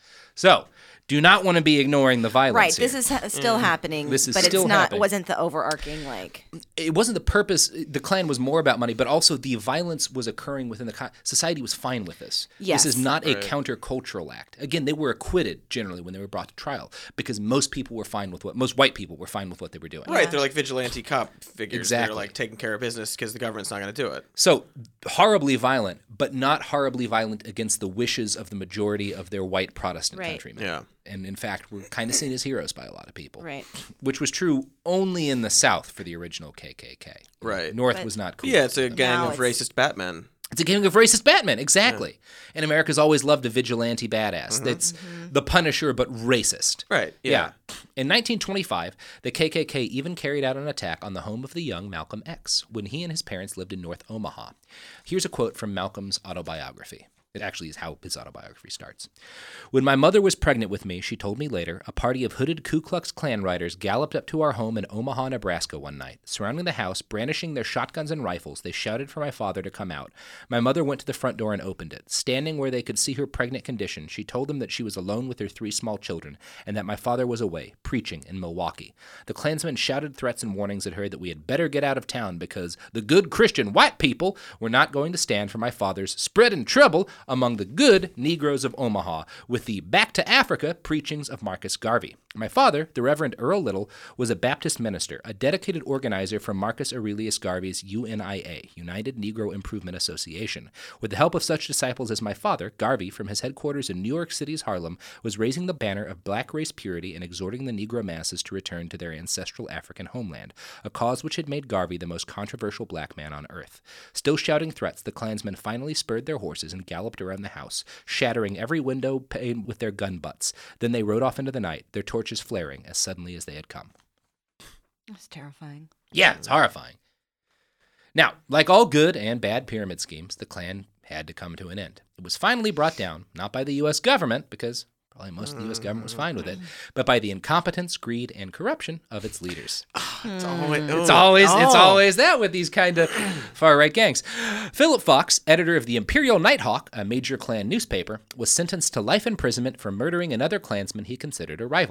Speaker 1: So, do not want to be ignoring the violence
Speaker 2: Right.
Speaker 1: here.
Speaker 2: This is ha- still happening.
Speaker 1: This is
Speaker 2: but
Speaker 1: still
Speaker 2: it's not.
Speaker 1: happening.
Speaker 2: Wasn't the overarching like?
Speaker 1: It wasn't the purpose. The Klan was more about money, but also the violence was occurring within the co- society was fine with this.
Speaker 2: Yes.
Speaker 1: This is not a
Speaker 3: Right.
Speaker 1: countercultural act. Again, they were acquitted generally when they were brought to trial because most people were fine with what most white people were fine with what they were doing.
Speaker 3: Right, they're like vigilante cop figures.
Speaker 1: Exactly.
Speaker 3: They're like taking care of business because the government's not going to do it.
Speaker 1: So horribly violent, but not horribly violent against the wishes of the majority of their white Protestant
Speaker 2: Right.
Speaker 1: countrymen.
Speaker 3: Yeah.
Speaker 1: And in fact, were kind of seen as heroes by a lot of people.
Speaker 2: Right.
Speaker 1: Which was true only in the South for the original K K K.
Speaker 3: Right.
Speaker 1: North
Speaker 2: But-
Speaker 1: was not cool.
Speaker 3: Yeah, it's a gang
Speaker 2: Now
Speaker 3: of
Speaker 2: it's-
Speaker 3: racist Batmen.
Speaker 1: It's a gang of racist Batman, exactly. And America's always loved a vigilante badass. That's the Punisher, but racist.
Speaker 3: Right.
Speaker 1: Yeah.
Speaker 3: Yeah.
Speaker 1: In nineteen twenty-five, the K K K even carried out an attack on the home of the young Malcolm X when he and his parents lived in North Omaha. Here's a quote from Malcolm's autobiography. It actually is how his autobiography starts. When my mother was pregnant with me, she told me later, a party of hooded Ku Klux Klan riders galloped up to our home in Omaha, Nebraska one night. Surrounding the house, brandishing their shotguns and rifles, they shouted for my father to come out. My mother went to the front door and opened it. Standing where they could see her pregnant condition, she told them that she was alone with her three small children and that my father was away, preaching in Milwaukee. The Klansmen shouted threats and warnings at her that we had better get out of town because the good Christian white people were not going to stand for my father's spreading trouble among the good Negroes of Omaha with the Back to Africa preachings of Marcus Garvey. My father, the Reverend Earl Little, was a Baptist minister, a dedicated organizer for Marcus Aurelius Garvey's U N I A, United Negro Improvement Association. With the help of such disciples as my father, Garvey, from his headquarters in New York City's Harlem, was raising the banner of black race purity and exhorting the Negro masses to return to their ancestral African homeland, a cause which had made Garvey the most controversial black man on earth. Still shouting threats, the Klansmen finally spurred their horses and galloped around the house, shattering every window pane with their gun butts. Then they rode off into the night, their torches flaring as suddenly as they had come.
Speaker 2: That's terrifying.
Speaker 1: Yeah, it's horrifying. Now, like all good and bad pyramid schemes, the Klan had to come to an end. It was finally brought down, not by the U S government, because probably most of the U S government was fine with it, but by the incompetence, greed, and corruption of its leaders.
Speaker 3: It's always,
Speaker 1: It's always it's
Speaker 3: oh.
Speaker 1: always that with these kind of far-right gangs. Philip Fox, editor of the Imperial Nighthawk, a major Klan newspaper, was sentenced to life imprisonment for murdering another Klansman he considered a rival.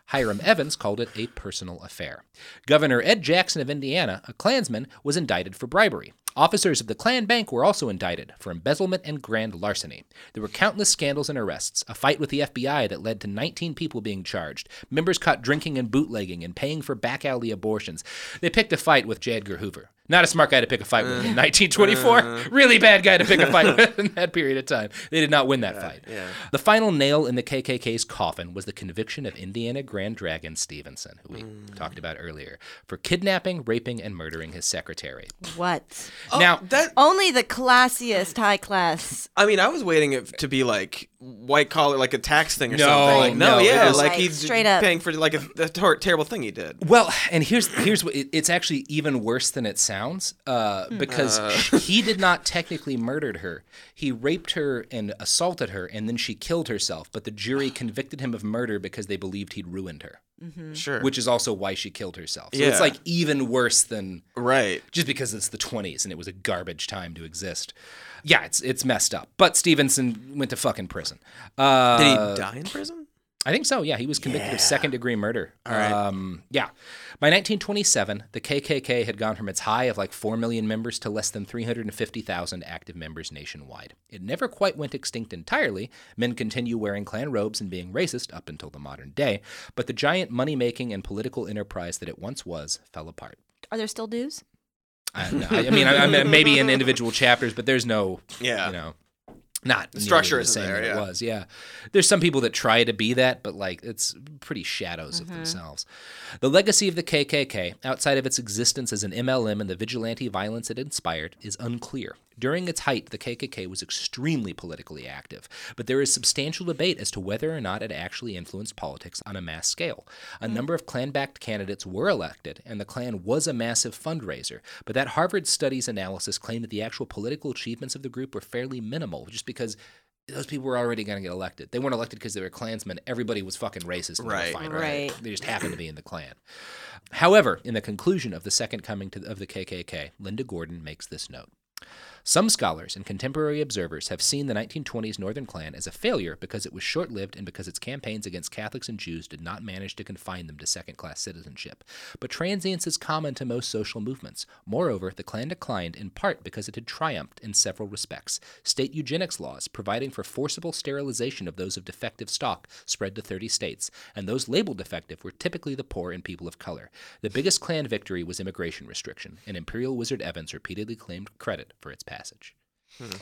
Speaker 1: Hiram Evans called it a personal affair. Governor Ed Jackson of Indiana, a Klansman, was indicted for bribery. Officers of the Klan Bank were also indicted for embezzlement and grand larceny. There were countless scandals and arrests, a fight with the F B I that led to nineteen people being charged, members caught drinking and bootlegging and paying for back alley abortions. They picked a fight with J. Edgar Hoover. Not a smart guy to pick a fight with in nineteen twenty-four. Uh, really bad guy to pick a fight with in that period of time. They did not win that yeah, fight. Yeah. The final nail in the K K K's coffin was the conviction of Indiana Grand Dragon Stevenson, who we mm. talked about earlier, for kidnapping, raping, and murdering his secretary.
Speaker 2: What?
Speaker 1: Now,
Speaker 4: oh, that
Speaker 2: only the classiest high class.
Speaker 4: I mean, I was waiting it to be like white collar, like a tax thing or
Speaker 1: no,
Speaker 4: something. Like, no,
Speaker 1: no,
Speaker 4: yeah,
Speaker 1: was,
Speaker 4: like,
Speaker 2: like
Speaker 4: he's
Speaker 2: straight up
Speaker 4: paying for like a, a ter- terrible thing he did.
Speaker 1: Well, and here's here's what it, it's actually even worse than it sounds. Uh, Because uh. he did not technically murder her. He raped her and assaulted her, and then she killed herself. But the jury convicted him of murder because they believed he'd ruined her.
Speaker 2: Mm-hmm.
Speaker 4: Sure.
Speaker 1: Which is also why she killed herself. So
Speaker 4: yeah.
Speaker 1: it's like even worse than
Speaker 4: right.
Speaker 1: Just because it's the twenties and it was a garbage time to exist. Yeah, it's it's messed up. But Stevenson went to fucking prison. Uh,
Speaker 4: did he die in prison?
Speaker 1: I think so, yeah. He was convicted
Speaker 4: yeah.
Speaker 1: of second-degree murder.
Speaker 4: All right.
Speaker 1: Um, yeah. By nineteen twenty-seven, the K K K had gone from its high of like four million members to less than three hundred fifty thousand active members nationwide. It never quite went extinct entirely. Men continue wearing Klan robes and being racist up until the modern day, but the giant money-making and political enterprise that it once was fell apart.
Speaker 2: Are there still dues?
Speaker 1: I, I mean, I, I mean, maybe in individual chapters, but there's no,
Speaker 4: yeah.
Speaker 1: you know. Not
Speaker 4: the structure
Speaker 1: the
Speaker 4: isn't
Speaker 1: same
Speaker 4: there,
Speaker 1: that
Speaker 4: yeah.
Speaker 1: it was. Yeah, there's some people that try to be that, but like it's pretty shadows
Speaker 2: mm-hmm.
Speaker 1: of themselves. The legacy of the K K K, outside of its existence as an M L M and the vigilante violence it inspired, is unclear. During its height, the K K K was extremely politically active, but there is substantial debate as to whether or not it actually influenced politics on a mass scale. A mm-hmm. number of Klan-backed candidates were elected, and the Klan was a massive fundraiser, but that Harvard Studies analysis claimed that the actual political achievements of the group were fairly minimal, just because those people were already going to get elected. They weren't elected because they were Klansmen. Everybody was fucking racist.
Speaker 4: Right.
Speaker 1: Fine,
Speaker 2: right.
Speaker 1: right. They just happened to be in the Klan. However, in the conclusion of the second coming to, of the K K K, Linda Gordon makes this note. Some scholars and contemporary observers have seen the nineteen twenties Northern Klan as a failure because it was short-lived and because its campaigns against Catholics and Jews did not manage to confine them to second-class citizenship. But transience is common to most social movements. Moreover, the Klan declined in part because it had triumphed in several respects. State eugenics laws, providing for forcible sterilization of those of defective stock, spread to thirty states, and those labeled defective were typically the poor and people of color. The biggest Klan victory was immigration restriction, and Imperial Wizard Evans repeatedly claimed credit for its passage.
Speaker 4: Hmm.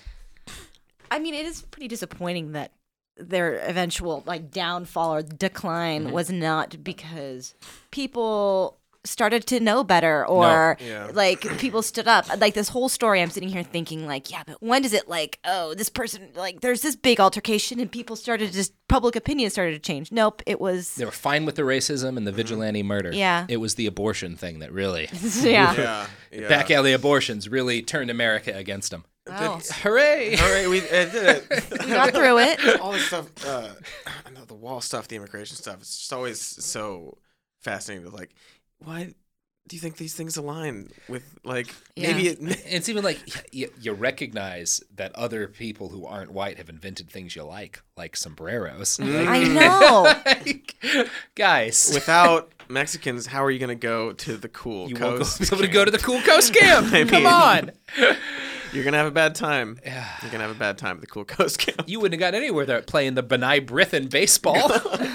Speaker 2: I mean, it is pretty disappointing that their eventual like downfall or decline mm-hmm. was not because people started to know better or
Speaker 4: no. yeah.
Speaker 2: like people stood up. Like this whole story, I'm sitting here thinking like, yeah, but when does it like, oh, this person, like there's this big altercation and people started to just, public opinion started to change. Nope, it was.
Speaker 1: They were fine with the racism and the vigilante murder.
Speaker 2: Yeah.
Speaker 1: It was the abortion thing that really.
Speaker 2: yeah.
Speaker 4: yeah. yeah.
Speaker 1: Back alley abortions really turned America against them.
Speaker 2: Oh.
Speaker 1: Hooray!
Speaker 4: Hooray! We uh, did it.
Speaker 2: We got through it.
Speaker 4: All this stuff, uh, I know the wall stuff, the immigration stuff. It's just always so fascinating. To like, why do you think these things align with like
Speaker 2: yeah.
Speaker 4: maybe it?
Speaker 1: It's even like you, you recognize that other people who aren't white have invented things you like, like sombreros.
Speaker 4: Mm.
Speaker 1: Like,
Speaker 2: I know,
Speaker 1: like, guys.
Speaker 4: Without Mexicans, how are you going to go to the cool
Speaker 1: You
Speaker 4: coast?
Speaker 1: won't go, be able to go to the cool coast camp.
Speaker 4: I mean,
Speaker 1: Come on.
Speaker 4: You're going to have a bad time. You're going to have a bad time at the cool coast camp.
Speaker 1: You wouldn't have got anywhere there playing the Benai Brithen baseball.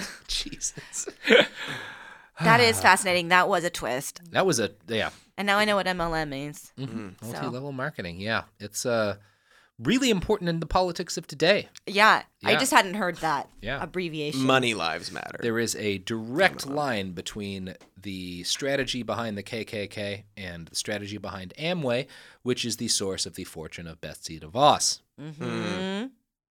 Speaker 1: Jesus.
Speaker 2: that is fascinating. That was a twist,
Speaker 1: That was a, yeah.
Speaker 2: and now I know what M L M means.
Speaker 1: Mm-hmm.
Speaker 2: So.
Speaker 1: Multi-level marketing, yeah. It's uh, really important in the politics of today.
Speaker 2: Yeah, I
Speaker 1: Yeah.
Speaker 2: just hadn't heard that
Speaker 1: Yeah.
Speaker 2: abbreviation.
Speaker 4: Money lives matter.
Speaker 1: There is a direct line between the strategy behind the K K K and the strategy behind Amway, which is the source of the fortune of Betsy DeVos.
Speaker 2: Mm-hmm.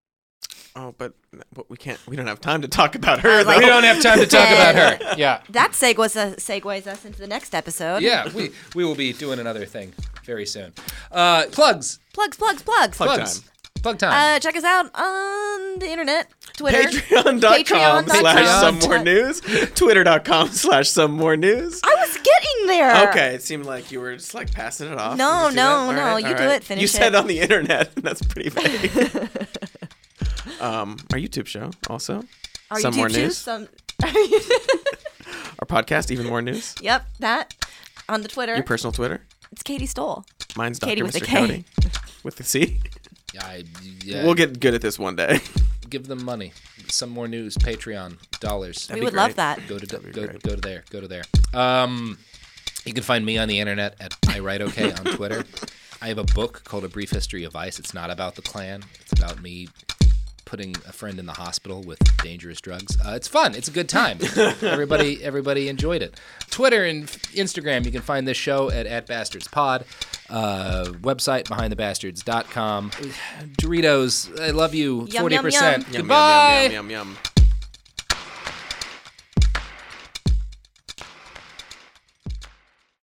Speaker 4: Oh, but, but we can't. We don't have time to talk about her.
Speaker 2: I
Speaker 4: though.
Speaker 2: like-
Speaker 1: We don't have time to talk about her. Yeah.
Speaker 2: That segues us, segues us into the next episode.
Speaker 1: Yeah, we, we will be doing another thing very soon. Uh, plugs.
Speaker 2: Plugs, plugs, plugs.
Speaker 4: Plug
Speaker 1: Plugs.
Speaker 4: time.
Speaker 1: Plug time.
Speaker 2: Uh, check us out on the internet, Twitter.
Speaker 4: Patreon.com
Speaker 2: Patreon dot
Speaker 4: slash
Speaker 2: com.
Speaker 4: some more news. Twitter.com slash some more news.
Speaker 2: I was getting there.
Speaker 4: Okay, it seemed like you were just like passing it off.
Speaker 2: No,
Speaker 4: You just do
Speaker 2: no,
Speaker 4: that? All
Speaker 2: no,
Speaker 4: right,
Speaker 2: you
Speaker 4: all
Speaker 2: do
Speaker 4: right.
Speaker 2: it, finish
Speaker 4: You said
Speaker 2: it.
Speaker 4: on the internet. That's pretty vague. um, our YouTube show also.
Speaker 2: Are
Speaker 4: Some
Speaker 2: you
Speaker 4: more
Speaker 2: too?
Speaker 4: news.
Speaker 2: Some.
Speaker 4: Our podcast, Even More News.
Speaker 2: Yep, that on the Twitter.
Speaker 4: Your personal Twitter.
Speaker 2: It's Katie Stoll.
Speaker 4: Mine's
Speaker 2: Katie
Speaker 4: Doctor
Speaker 2: with a
Speaker 4: Mister
Speaker 2: K.
Speaker 4: Cody. With the C.
Speaker 1: Yeah, I, yeah,
Speaker 4: We'll get good at this one day.
Speaker 1: give them money. Some more news. Patreon dollars.
Speaker 2: We
Speaker 4: be
Speaker 2: would
Speaker 4: great.
Speaker 2: love that.
Speaker 1: Go to
Speaker 4: That'd be
Speaker 1: go,
Speaker 4: great.
Speaker 1: go to there. Go to there. Um, you can find me on the internet at I Write Okay on Twitter. I have a book called A Brief History of Vice. It's not about the Klan. It's about me putting a friend in the hospital with dangerous drugs. Uh, it's fun. It's a good time. everybody, everybody enjoyed it. Twitter and Instagram. You can find this show at at bastardspod. Uh, website behind the bastards dot com. Doritos. I love you.
Speaker 2: Yum,
Speaker 1: Forty
Speaker 2: yum,
Speaker 1: percent.
Speaker 2: yum.
Speaker 4: Yum,
Speaker 1: Goodbye.
Speaker 4: Yum, yum, yum, yum, yum.